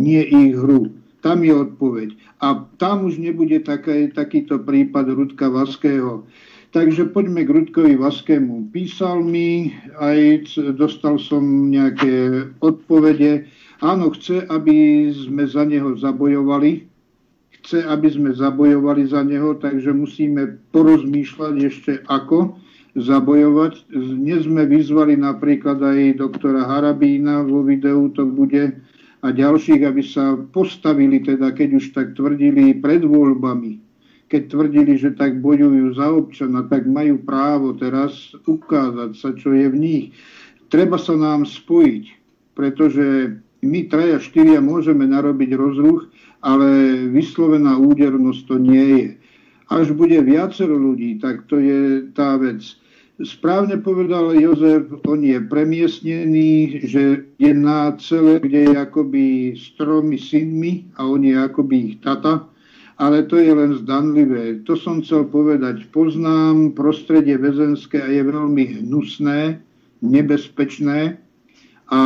hru. Tam je odpoveď. A tam už nebude takýto prípad Rudka Vaského. Takže poďme k Rudkovi Vaskému. Písal mi, aj dostal som nejaké odpovede. Áno, chce, aby sme za neho zabojovali. Chce, aby sme zabojovali za neho, takže musíme porozmýšľať ešte ako zabojovať. Dnes sme vyzvali napríklad aj doktora Harabína, vo videu to bude, a ďalších, aby sa postavili, teda keď už tak tvrdili pred voľbami, keď tvrdili, že tak bojujú za občana, tak majú právo teraz ukázať sa, čo je v nich. Treba sa nám spojiť, pretože my 3 a 4 môžeme narobiť rozruch, ale vyslovená údernosť to nie je. Až bude viacero ľudí, tak to je tá vec. Správne povedal Jozef, on je premiestnený, že je na celé, kde je akoby s 3 synmi a on je akoby ich tata, ale to je len zdanlivé. To som chcel povedať. Poznám prostredie väzenské a je veľmi hnusné, nebezpečné a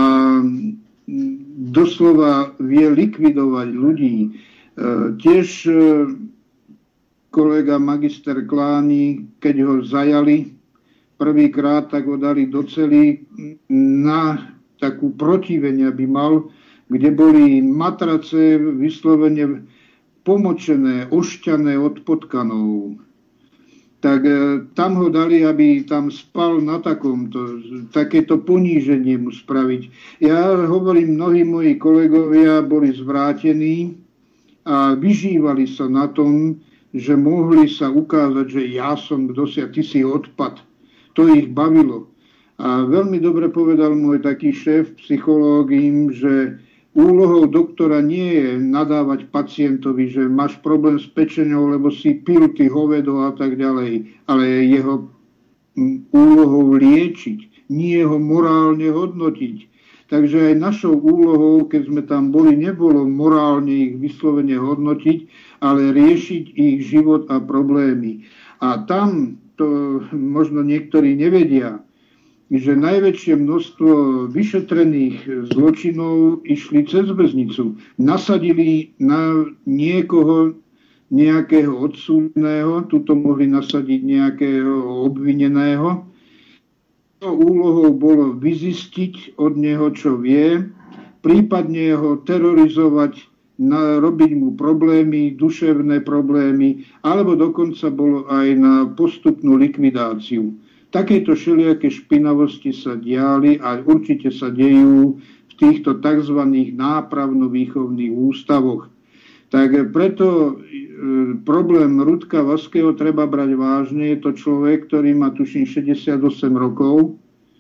doslova vie likvidovať ľudí. Tiež kolega magister Kláni, keď ho zajali, prvýkrát tak ho dali do cely na takú protivenia by mal, kde boli matrace vyslovene pomočené, ošťané od potkanov. Tak tam ho dali, aby tam spal na takomto, takéto poníženie mu spraviť. Ja hovorím, mnohí moji kolegovia boli zvrátení a vyžívali sa na tom, že mohli sa ukázať, že ja som kdosia, ty si odpad. To ich bavilo. A veľmi dobre povedal môj taký šéf psychológiím, že úlohou doktora nie je nadávať pacientovi, že máš problém s pečenou, lebo si pil ty hovedo a tak ďalej, ale jeho úlohou liečiť, nie ho morálne hodnotiť. Takže aj našou úlohou, keď sme tam boli, nebolo morálne ich vyslovene hodnotiť, ale riešiť ich život a problémy. A tam, to možno niektorí nevedia, že najväčšie množstvo vyšetrených zločinov išli cez väznicu. Nasadili na niekoho, nejakého odsúdeného, tuto mohli nasadiť nejakého obvineného. Úlohou bolo vyzistiť od neho, čo vie, prípadne ho terorizovať, robiť mu problémy, duševné problémy, alebo dokonca bolo aj na postupnú likvidáciu. Takéto všelijaké špinavosti sa diali a určite sa dejú v týchto tzv. Nápravno-výchovných ústavoch. Tak preto problém Rudka Vaského treba brať vážne. Je to človek, ktorý má tuším 68 rokov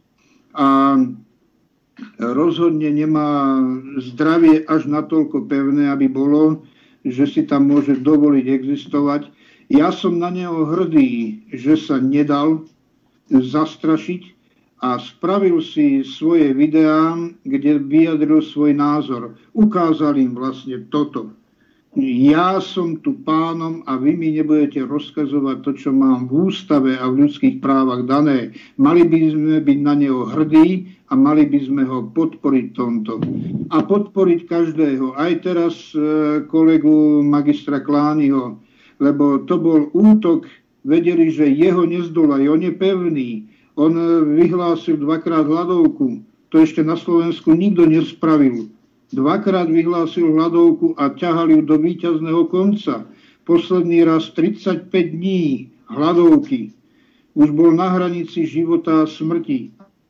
a rozhodne nemá zdravie až natoľko pevné, aby bolo, že si tam môže dovoliť existovať. Ja som na neho hrdý, že sa nedal zastrašiť a spravil si svoje videá, kde vyjadril svoj názor. Ukázal im vlastne toto. Ja som tu pánom a vy mi nebudete rozkazovať to, čo mám v ústave a v ľudských právach dané. Mali by sme byť na neho hrdí a mali by sme ho podporiť tomto. A podporiť každého. Aj teraz kolegu magistra Klányho, lebo to bol útok, vedeli, že jeho nezdolajú, on je pevný. On vyhlásil 2-krát hladovku. To ešte na Slovensku nikto nespravil. 2-krát vyhlásil hladovku a ťahali ju do víťazného konca. Posledný raz 35 dní hladovky. Už bol na hranici života a smrti.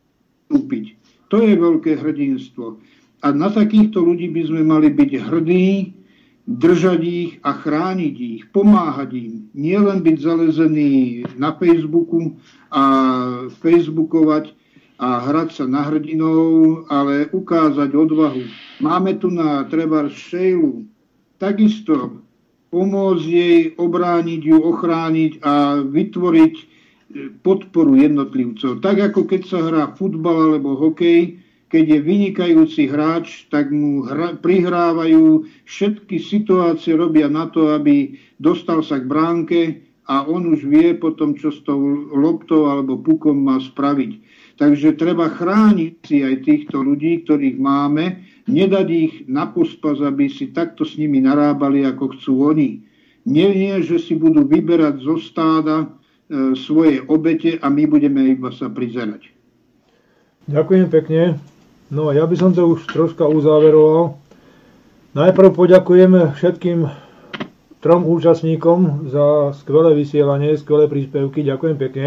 To je veľké hrdinstvo. A na takýchto ľudí by sme mali byť hrdí, držať ich a chrániť ich, pomáhať im. Nie len byť zalezený na Facebooku a facebookovať a hrať sa na hrdinov, ale ukázať odvahu. Máme tu na trebárs Šejlu takisto pomôcť jej, obrániť ju, ochrániť a vytvoriť podporu jednotlivcov. Tak ako keď sa hrá futbal alebo hokej, keď je vynikajúci hráč, tak mu prihrávajú, všetky situácie robia na to, aby dostal sa k bránke a on už vie potom, čo s tou loptou alebo pukom má spraviť. Takže treba chrániť si aj týchto ľudí, ktorých máme, nedať ich na pospas, aby si takto s nimi narábali, ako chcú oni. Nie, že si budú vyberať zo stáda svoje obete a my budeme iba sa prizerať. Ďakujem pekne. No ja by som to už troška uzáveroval. Najprv poďakujem všetkým 3 účastníkom za skvelé vysielanie, skvelé príspevky. Ďakujem pekne.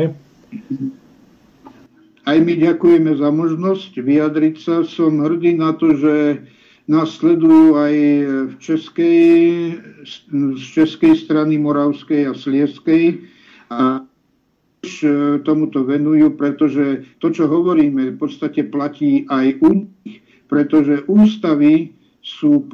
Aj my ďakujeme za možnosť vyjadriť sa. Som hrdý na to, že nás sledujú aj z českej strany Moravskej a Sliezskej a tomuto venujú, pretože to, čo hovoríme, v podstate platí aj u nich, pretože ústavy sú...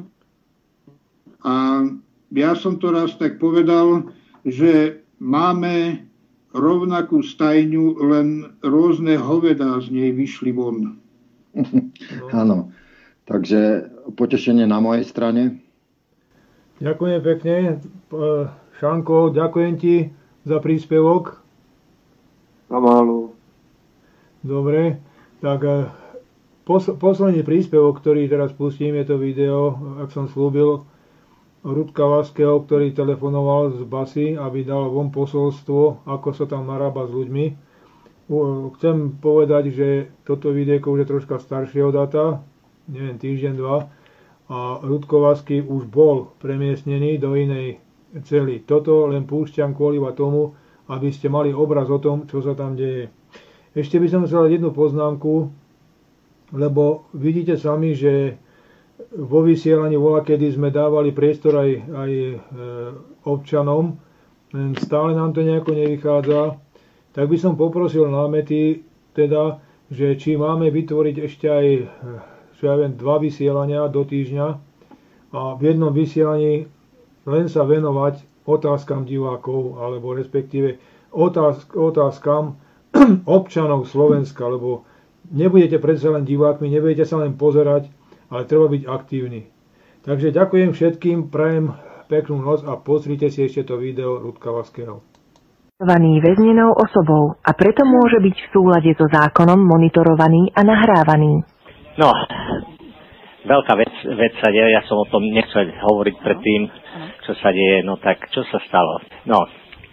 A ja som to raz tak povedal, že máme rovnakú stajňu, len rôzne hovedá z nej vyšli von. Áno, takže potešenie na mojej strane. Ďakujem pekne. Šanko, ďakujem ti za príspevok. Málo. Dobre, tak posledný príspevok, ktorý teraz pustím, je to video, ak som slúbil, Rudka Vaského, ktorý telefonoval z basy, aby dal von posolstvo, ako sa tam narába s ľuďmi. Chcem povedať, že toto videjko už je troška staršieho data, neviem, týždeň, 2, a Rudko Vasky už bol premiestnený do inej cely. Toto len púšťam kvôli tomu, aby ste mali obraz o tom, čo sa tam deje. Ešte by som chcel dať jednu poznámku, lebo vidíte sami, že vo vysielaní volakedy sme dávali priestor aj občanom, len stále nám to nejako nevychádza. Tak by som poprosil námety, teda, že či máme vytvoriť ešte aj 2 vysielania do týždňa a v jednom vysielaní len sa venovať otázkam divákov, alebo respektíve otázkam občanov Slovenska, lebo nebudete predsa len divákmi, nebudete sa len pozerať, ale treba byť aktívny. Takže ďakujem všetkým, prajem peknú noc a pozrite si ešte to video Rudka Vaského. Väznenou osobou a preto môže byť v súlade so zákonom monitorovaný a nahrávaný. No, veľká vec sa deje, ja som o tom nechcel hovoriť predtým, čo sa deje, no tak čo sa stalo? No,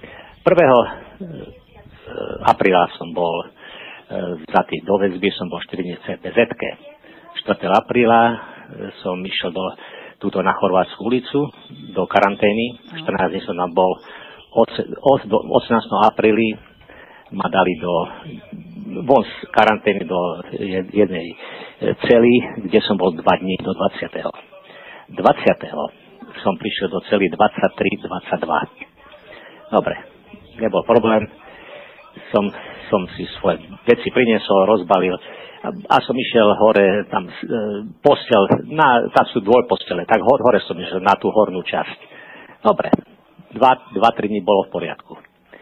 1. apríla som bol vzatý do väzby, som bol 4 dní v CPZ-ke. 4. apríla som išiel túto na Chorvátsku ulicu do karantény. 14 dní som tam bol. Od 18. apríli ma dali von z karantény do jednej cely, kde som bol 2 dní do 20. som prišiel do cely 23-22. Dobre, nebol problém. Som si svoje veci priniesol, rozbalil a som išiel hore, tam postel, tam sú dvojpostele, tak hore som išiel na tú hornú časť. Dobre, 2-3 dní bolo v poriadku.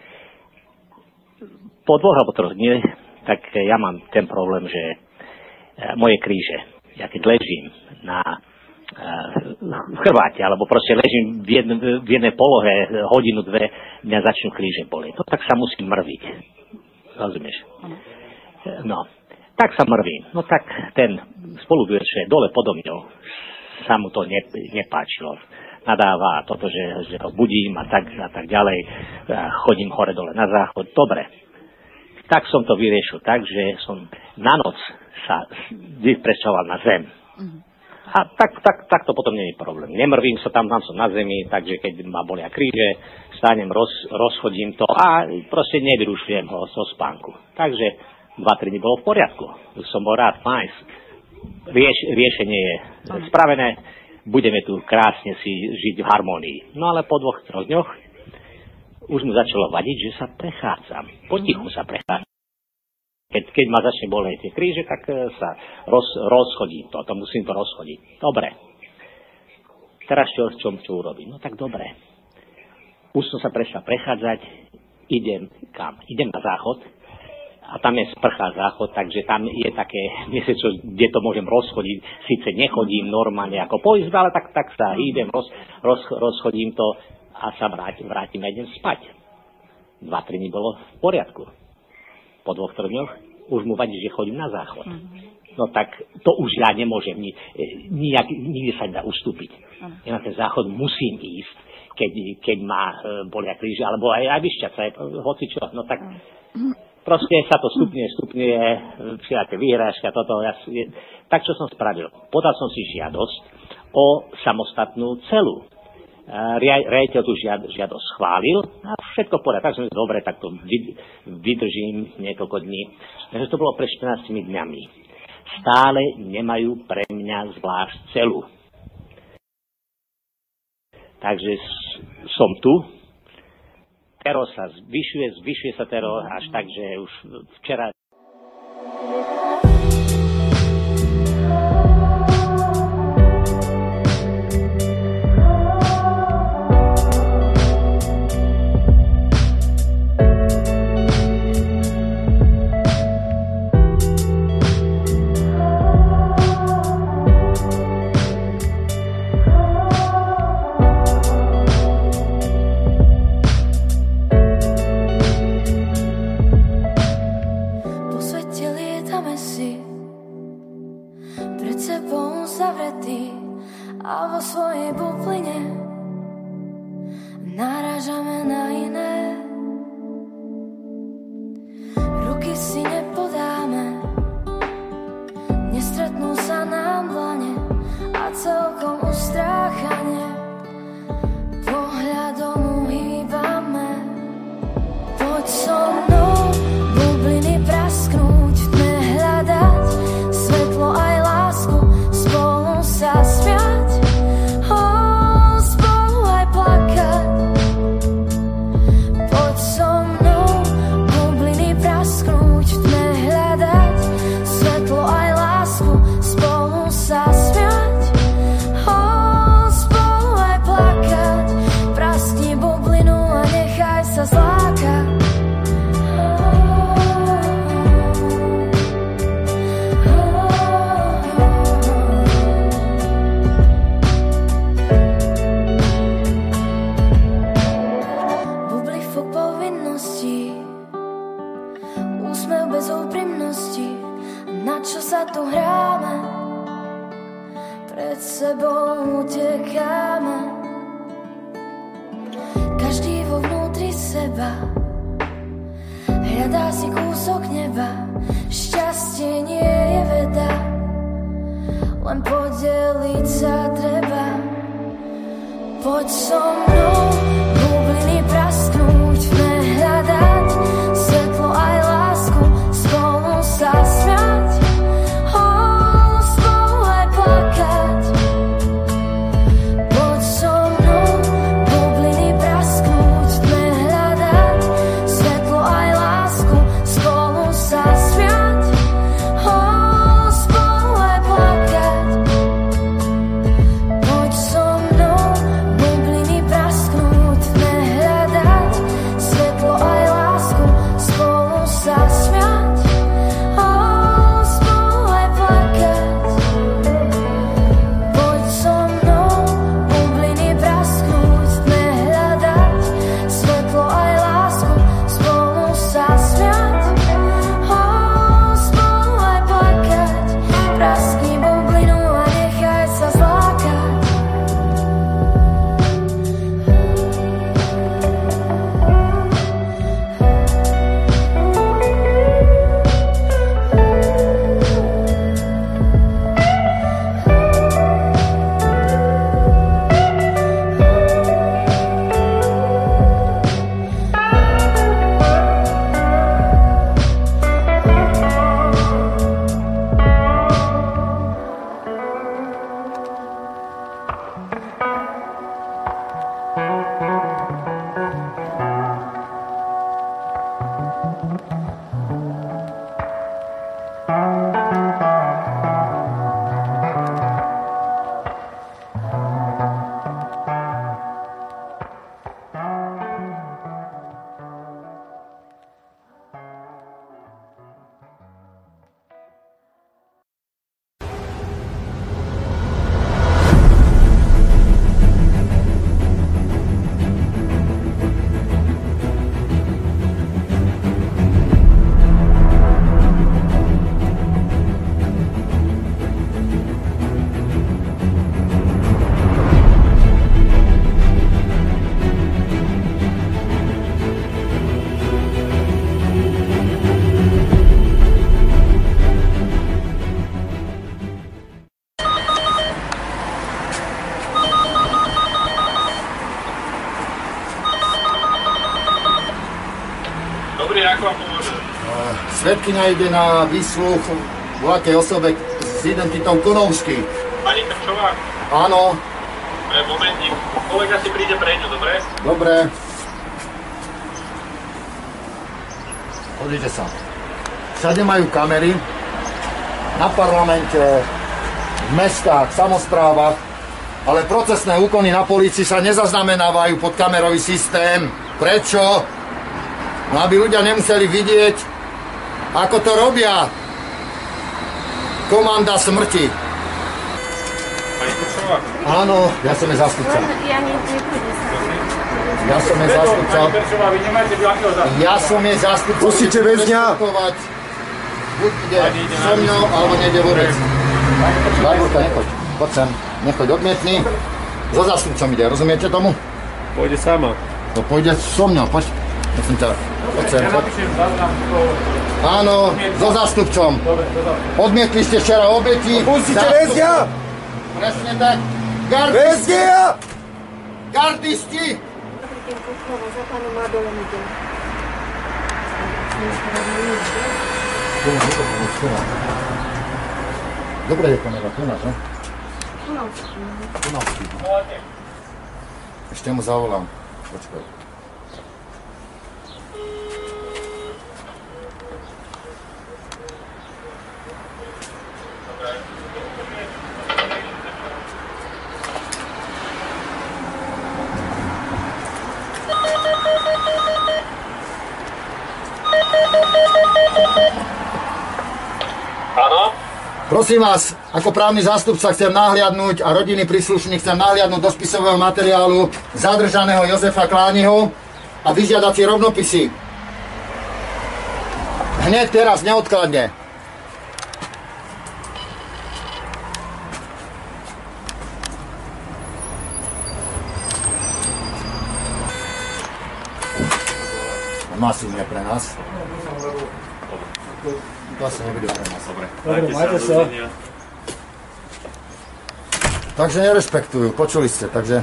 Po 2 alebo 3 dní, tak ja mám ten problém, že moje kríže, ja keď ležím na chrbáte, alebo proste ležím v jednej polohe hodinu, 2, mňa začnú kríže bolieť. No tak sa musím mrviť. Rozumieš? No, tak sa mrvím. No tak ten spolubývač dole podo mňou sa mu to nepáčilo. Nadáva toto, že ho budím a tak ďalej. Chodím hore dole na záchod. Dobre. Tak som to vyriešil tak, že som na noc sa vypresťoval na zem. A tak to potom nie je problém. Nemrvím sa tam som na zemi, takže keď ma bolia kríže, stánem, rozchodím to a proste nevyrušujem ho zo spánku. Takže 2-3 dní bolo v poriadku. Som bol rád, fajn. Riešenie je spravené, budeme tu krásne si žiť v harmonii. No ale po 2-3 dňoch už mu začalo vadiť, že sa prechádzam. Potichu sa prechádzam. Keď ma začne bolieť tie kríže, tak sa rozchodím to musím to rozchodiť. Dobre. Teraz čo urobím? No tak dobre. Už som sa prestal prechádzať, idem kam? Idem na záchod a tam je sprcha záchod, takže tam je také miesto, kde to môžem rozchodiť. Sice nechodím normálne ako po izbe, ale tak sa idem, rozchodím to a sa vrátim a idem spať. 2-3 dní bolo v poriadku. Po 2-3 dňoch už mu vadí, že chodím na záchod. No tak to už ja nemôžem nikdy sa nedá ustúpiť. Ja na ten záchod musím ísť, keď ma bolia kríže, alebo aj vyšťať sa, hocičo. No tak proste sa to stupňuje, všetké výhrážky a toto. Tak čo som spravil? Podal som si žiadosť o samostatnú celu. Riaditeľ tú žiadosť schválil a všetko podľa. Tak som dobre, tak to vydržím niekoľko dní. Takže to bolo pred 14 dňami. Stále nemajú pre mňa zvlášť celu. Takže som tu. Teror sa zvyšuje sa teror až tak, že už včera... So Dobrý, ako vám pomôže? Svedkyňa ide na výsluch v akej osobe s identitou Konovský. Pani Krčová? Áno. Momentík. Kolega si príde pre ňu, dobre? Dobre. Pozrite sa. Všade majú kamery. Na parlamente, v mestách, samosprávach, ale procesné úkony na polícii sa nezaznamenávajú pod kamerový systém. Prečo? No aby ľudia nemuseli vidieť, ako to robia. Komanda smrti. Pani Krčová? Áno, ja som je zástupca. Ja som je zástupca. Pani Krčová, vy nemáte akého zástupca? Ja som je zástupca. Pustite väzňa. Buď ide so mnou, alebo nejde vôbec. Vajburka, nechoď. Poď sem. Nechoď, odmietni. So zástupcom ide, rozumiete tomu? Pôjde sama. To pôjde so mnou, poď. Poď sem. Ja napíšem záznam. Áno, so zástupcom. Odmietli ste včera obeti. Pustite väzňa. Presne tak. Väzňa. Gardisti. Za pánom Adolom idem. Dobre je kolega, tu máš, no? Kunovský. Ešte mu zavolám. Počkaj. Áno? Prosím vás, ako právny zástupca chcem nahliadnúť a rodinný príslušník chcem nahliadnúť do spisového materiálu zadržaného Jozefa Klániho a vyžiadať si rovnopisy. Hneď teraz, neodkladne. Masívne pre nás. To asi nebude pre nás. Dobre, majte sa. Takže nerešpektujú, počuli ste, takže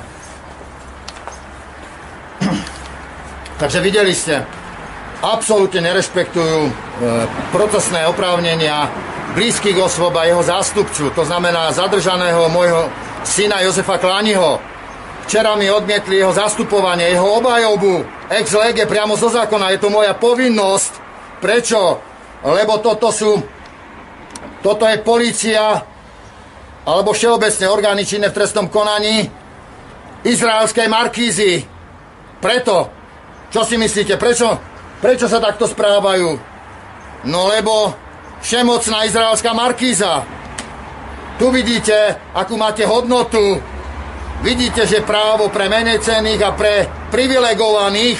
videli ste, absolútne nerešpektujú procesné oprávnenia blízkych osôb a jeho zástupcu, to znamená zadržaného môjho syna Jozefa Klániho. Včera mi odmietli jeho zastupovanie, jeho obhajobu ex lege priamo zo zákona, je to moja povinnosť. Prečo? Lebo toto je polícia alebo všeobecné orgány činné v trestnom konaní izraelskej Markízy. Preto, čo si myslíte, prečo sa takto správajú? No lebo všemocná izraelská Markíza. Tu vidíte, akú máte hodnotu. Vidíte, že právo pre menej cenných a pre privilegovaných.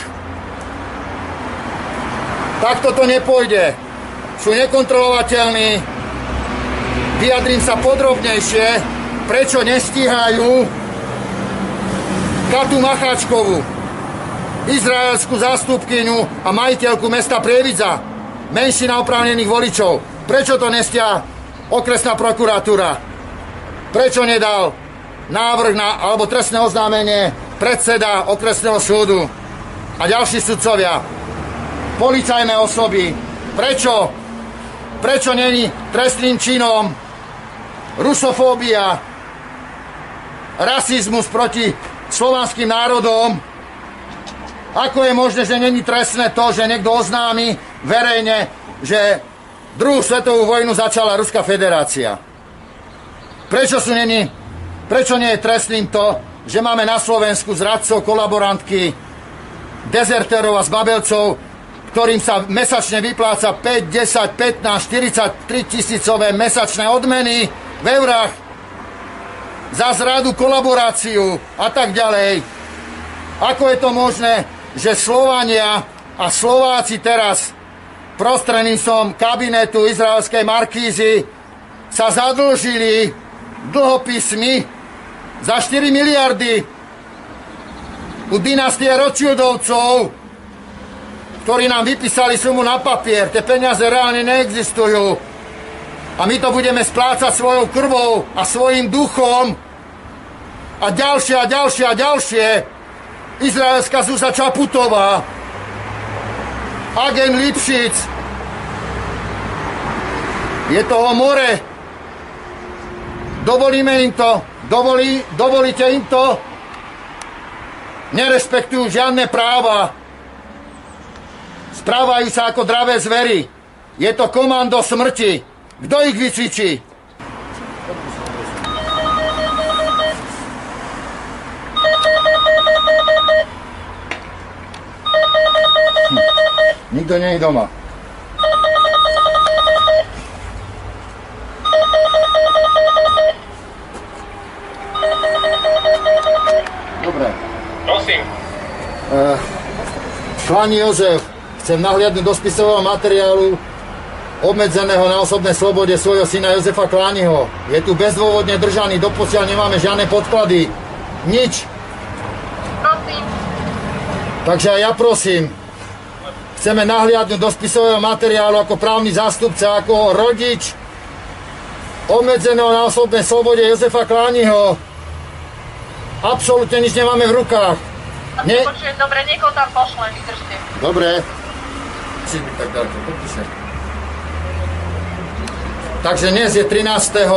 Takto to nepôjde. Sú nekontrolovateľní. Vyjadrím sa podrobnejšie, prečo nestíhajú Katu Macháčkovú, izraelskú zástupkyňu a majiteľku mesta Prievidza, menšina oprávnených voličov. Prečo to nestia okresná prokuratúra? Prečo nedal návrh alebo trestné oznámenie predseda okresného súdu a ďalší sudcovia? Policajné osoby. Prečo není trestným činom rusofóbia, rasizmus proti slovanským národom? Ako je možné, že není trestné to, že niekto oznámi verejne, že druhú svetovú vojnu začala Ruská federácia? Prečo nie je trestným to, že máme na Slovensku zradcov, kolaborantky, dezertérov a zbabelcov, ktorým sa mesačne vypláca 5, 10, 15, 43 tisícové mesačné odmeny v eurách za zradu, kolaboráciu a tak ďalej. Ako je to možné, že Slovania a Slováci teraz prostredníctvom kabinetu izraelskej Markízy sa zadlžili dlhopismi za 4 miliardy u dynastie Rothschildovcov, ktorí nám vypísali sumu na papier. Tie peniaze reálne neexistujú. A my to budeme splácať svojou krvou a svojim duchom. A ďalšie. Izraelská Zúza Čaputová. agent Lipšic. Je toho more. Dovolíme im to? Dovolíte im to? Nerespektujú žiadne práva. Správajú sa ako dravé zvery. Je to komando smrti. Kto ich vycvičí? Nikto nie je doma. Dobre. Prosím. Kláni Jozef, chcem nahliadnúť do spisového materiálu obmedzeného na osobnej slobode svojho syna Jozefa Klániho. Je tu bezdôvodne držaný, doposiaľ nemáme žiadne podklady. Nič. Prosím. Takže aj ja prosím, chceme nahliadnúť do spisového materiálu ako právny zástupca, ako rodič obmedzeného na osobnej slobode Jozefa Klániho. Absolútne nič nemáme v rukách. Počujem, dobre, niekoho tam pošlem, vydržte. Dobre. Tak ďaleko, podpíšem. Takže dnes je 13.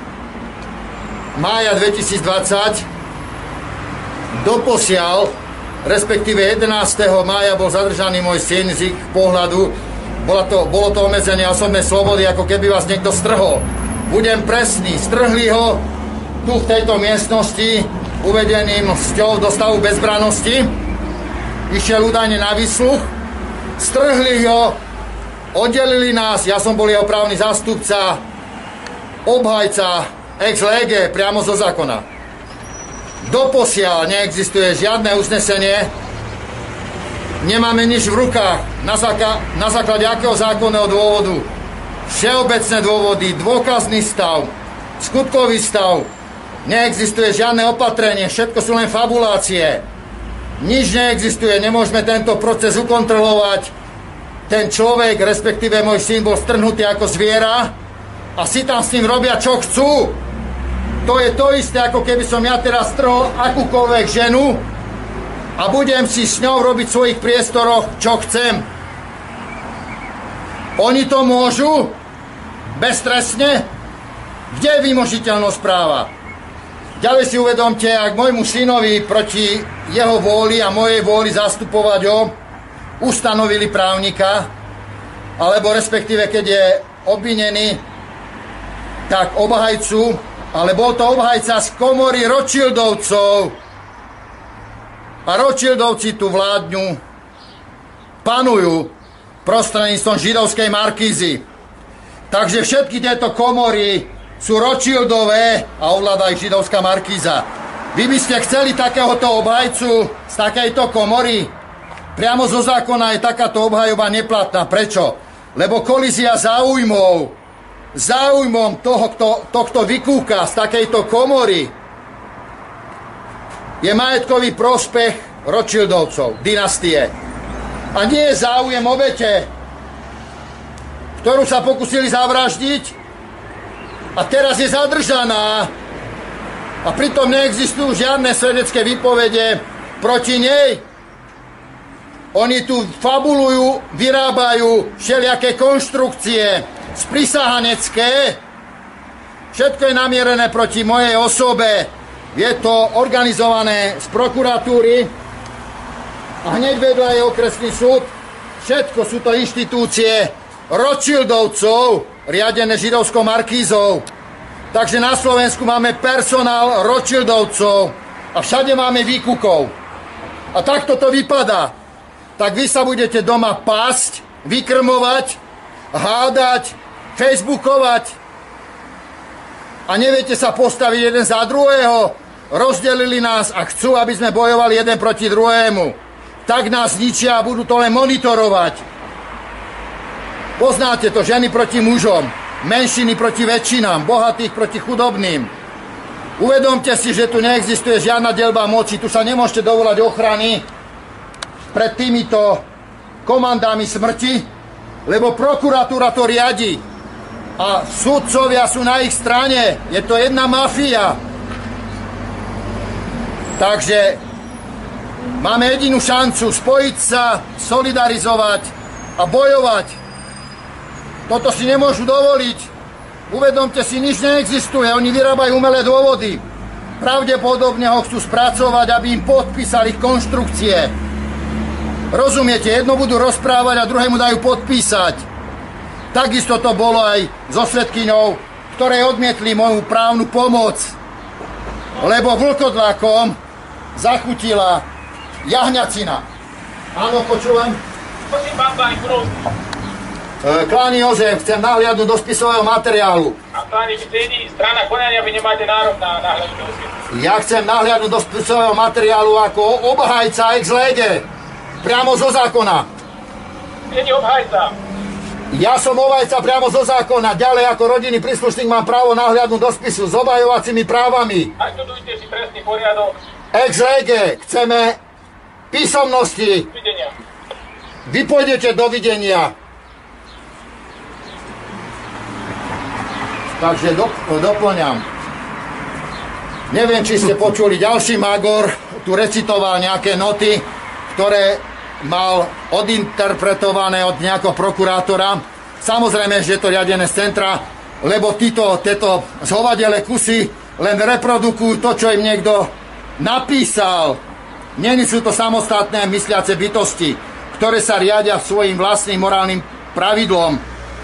mája 2020. Doposiaľ, respektíve 11. mája bol zadržaný môj syn z ich pohľadu. Bolo to obmedzenie osobnej slobody, ako keby vás niekto strhol. Budem presný, strhli ho tu v tejto miestnosti, uvedeným sťou do stavu bezbrannosti. Išiel údajne na výsluch. Strhli ho, oddelili nás, ja som bol jeho právny zástupca, obhajca ex lege priamo zo zákona. Doposiaľ neexistuje žiadne uznesenie, nemáme nič v rukách, na základe akého zákonného dôvodu. Všeobecné dôvody, dôkazný stav, skutkový stav, neexistuje žiadne opatrenie, všetko sú len fabulácie. Nič neexistuje, nemôžeme tento proces ukontrolovať. Ten človek, respektíve môj syn, bol strhnutý ako zviera a si tam s ním robia, čo chcú. To je to isté, ako keby som ja teraz strhol akúkoľvek ženu a budem si s ňou robiť v svojich priestoroch, čo chcem. Oni to môžu? Beztrestne? Kde je vymožiteľnosť práva? Ďalej si uvedomte, ak môjmu synovi proti jeho vôli a mojej vôli zastupovať ho ustanovili právnika, alebo respektíve keď je obvinený, tak obhajcu, ale bol to obhajca z komory Rothschildovcov. A Rothschildovci tu vládňu, panujú prostredníctvom židovskej markízy. Takže všetky tieto komory sú Rothschildové a ovláda ich židovská markíza. Vy by ste chceli takéhoto obhajcu z takejto komory? Priamo zo zákona je takáto obhajoba neplatná. Prečo? Lebo kolízia záujmom toho, kto vykúka z takejto komory, je majetkový prospech Rothschildovcov, dynastie. A nie je záujem obete, ktorú sa pokúsili zavraždiť, a teraz je zadržaná a pritom neexistujú žiadne svedecké výpovede proti nej. Oni tu fabulujú, vyrábajú všelijaké konštrukcie sprisahanecké. Všetko je namierené proti mojej osobe. Je to organizované z prokuratúry a hneď vedľa je okresný súd. Všetko sú to inštitúcie Rothschildovcov, riadené židovskou markízou. Takže na Slovensku máme personál Rothschildovcov a všade máme výkukov. A takto to vypadá. Tak vy sa budete doma pásť, vykrmovať, hádať, facebookovať a neviete sa postaviť jeden za druhého. Rozdelili nás a chcú, aby sme bojovali jeden proti druhému. Tak nás ničia a budú to len monitorovať. Poznáte to, ženy proti mužom, menšiny proti väčšinám, bohatých proti chudobným. Uvedomte si, že tu neexistuje žiadna deľba moci, tu sa nemôžete dovolať ochrany pred týmito komandami smrti, lebo prokuratúra to riadi a sudcovia sú na ich strane. Je to jedna mafia. Takže máme jedinú šancu spojiť sa, solidarizovať a bojovať. Toto si nemôžu dovoliť. Uvedomte si, nič neexistuje. Oni vyrábajú umelé dôvody. Pravdepodobne ho chcú spracovať, aby im podpísali konštrukcie. Rozumiete? Jedno budú rozprávať a druhému dajú podpísať. Takisto to bolo aj so svedkyňou, ktoré odmietli moju právnu pomoc, lebo vlkodlakom zachutila jahňacina. Áno, počúvam? Prosím, pán Kurovský. Kláni Jozef, chcem nahliadnúť do spisového materiálu. A kláni, vy ste strana konania, vy nemáte nárok na nahliadnutie. Ja chcem nahliadnúť do spisového materiálu ako obhajca ex lege. Priamo zo zákona. Je obhajca. Ja som obhajca priamo zo zákona. Ďalej ako rodinný príslušník mám právo nahliadnúť do spisu s obhajovacími právami. Aj tu dujte si trestný poriadok. Ex lege. Chceme písomnosti. Videnia. Vy pôjdete do videnia. Takže doplňam. Neviem, či ste počuli, ďalší magor tu recitoval nejaké noty, ktoré mal odinterpretované od nejakého prokurátora. Samozrejme, že je to riadené z centra, lebo tieto zhovadele kusy len reprodukujú to, čo im niekto napísal. Nie sú to samostatné mysliace bytosti, ktoré sa riadia svojim vlastným morálnym pravidlom.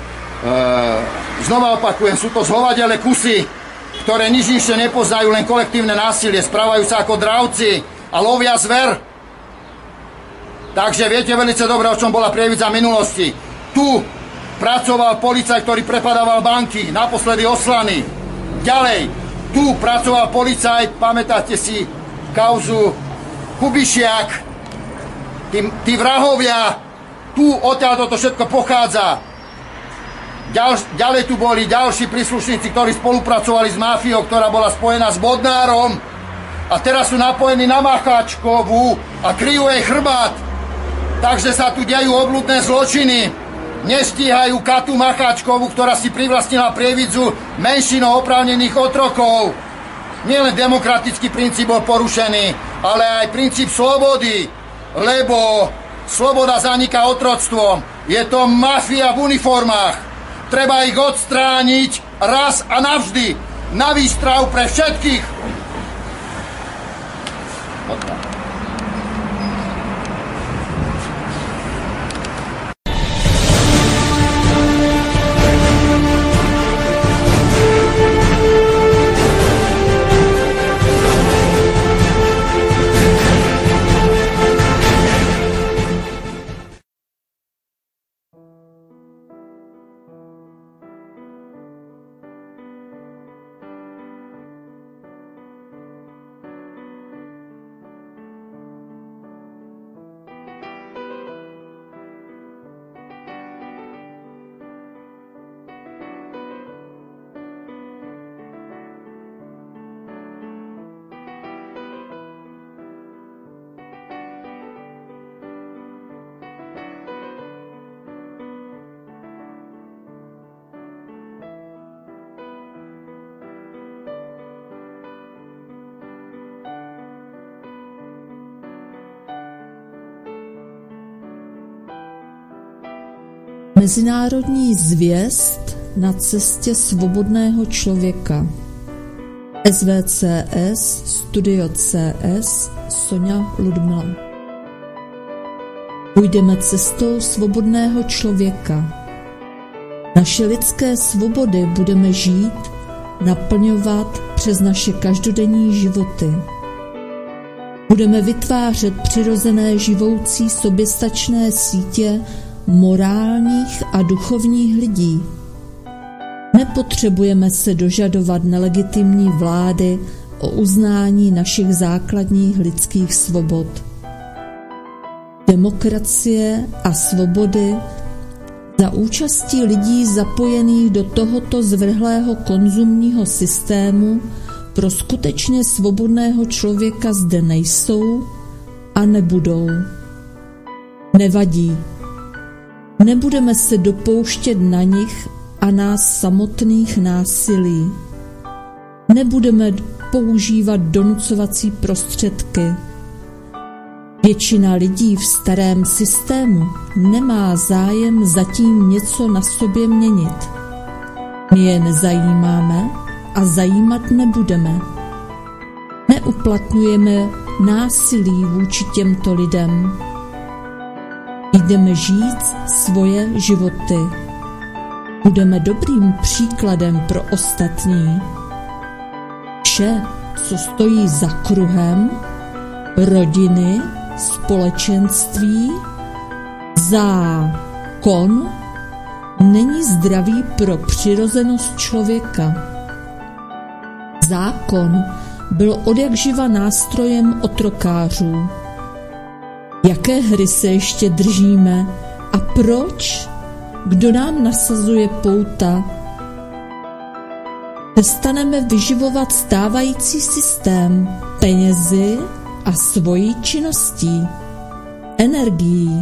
Znova opakujem, sú to zhovadele kusy, ktoré nič inšie nepoznajú, len kolektívne násilie, správajú sa ako dravci a lovia zver. Takže viete veľmi dobre, o čom bola Prievidza minulosti. Tu pracoval policajt, ktorý prepadával banky, naposledy Oslany. Ďalej, tu pracoval policajt, pamätáte si kauzu Kubišiak, tí vrahovia, tu odtiaľ toto všetko pochádza. Ďalej tu boli ďalší príslušníci, ktorí spolupracovali s mafiou, ktorá bola spojená s Bodnárom a teraz sú napojení na Macháčkovú a kryjú jej chrbát. Takže sa tu dejú obludné zločiny. Nestíhajú Katu Macháčkovú, ktorá si privlastnila Prievidzu menšinou oprávnených otrokov. Nielen demokratický princíp bol porušený, ale aj princíp slobody, lebo sloboda zaniká otroctvom. Je to mafia v uniformách. Treba ich odstrániť raz a navždy. Na výstrahu pre všetkých. Mezinárodní zvěst na cestě svobodného člověka. SVCS, Studio CS, Sonja Ludmila. Půjdeme cestou svobodného člověka. Naše lidské svobody budeme žít, naplňovat přes naše každodenní životy. Budeme vytvářet přirozené živoucí soběstačné sítě morálních a duchovních lidí. Nepotřebujeme se dožadovat nelegitimní vlády o uznání našich základních lidských svobod. Demokracie a svobody za účastí lidí zapojených do tohoto zvrhlého konzumního systému pro skutečně svobodného člověka zde nejsou a nebudou. Nevadí. Nebudeme se dopouštět na nich a nás samotných násilí. Nebudeme používat donucovací prostředky. Většina lidí v starém systému nemá zájem zatím něco na sobě měnit. My je nezajímáme a zajímat nebudeme. Neuplatňujeme násilí vůči těmto lidem. Jdeme žít svoje životy. Budeme dobrým příkladem pro ostatní. Vše, co stojí za kruhem, rodiny, společenství, zákon, není zdravý pro přirozenost člověka. Zákon byl odjakživa nástrojem otrokářů. Jaké hry se ještě držíme a proč? Kdo nám nasazuje pouta? Přestaneme vyživovat stávající systém penězi a svojí činností, energií.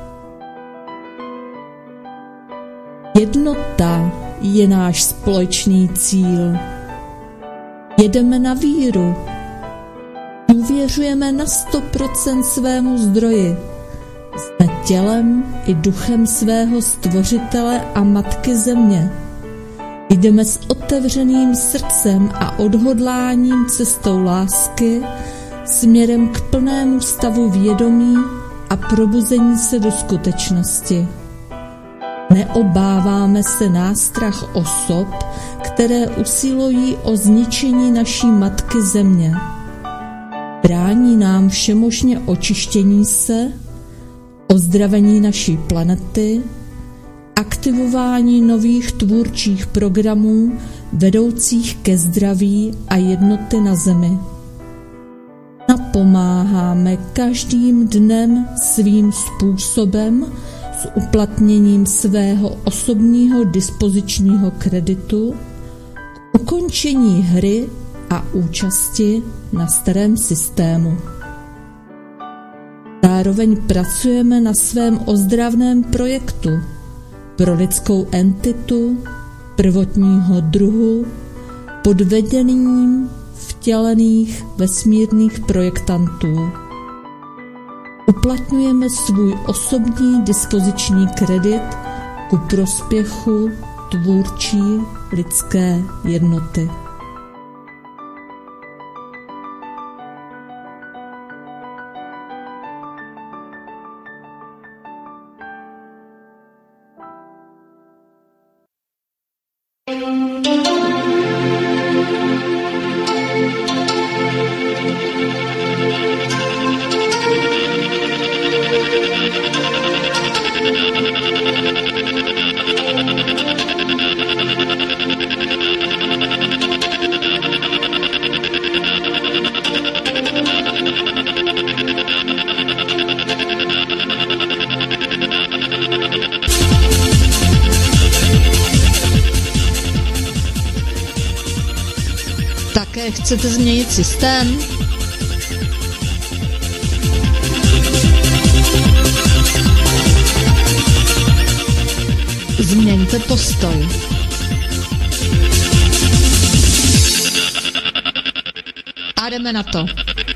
Jednota je náš společný cíl. Jedeme na víru. Důvěřujeme na 100% svému zdroji. Jsme tělem i duchem svého stvořitele a matky země. Jdeme s otevřeným srdcem a odhodláním cestou lásky směrem k plnému stavu vědomí a probuzení se do skutečnosti. Neobáváme se nástrah osob, které usilují o zničení naší matky země. Brání nám všemožně očištění se, ozdravení naší planety, aktivování nových tvůrčích programů vedoucích ke zdraví a jednoty na zemi. Napomáháme každým dnem svým způsobem s uplatněním svého osobního dispozičního kreditu k ukončení hry a účasti na starém systému. Zároveň pracujeme na svém ozdravném projektu pro lidskou entitu prvotního druhu pod vedením vtělených vesmírných projektantů. Uplatňujeme svůj osobní dispoziční kredit ku prospěchu tvůrčí lidské jednoty. Také chcete změnit systém? Změňte postoj. A jdeme na to.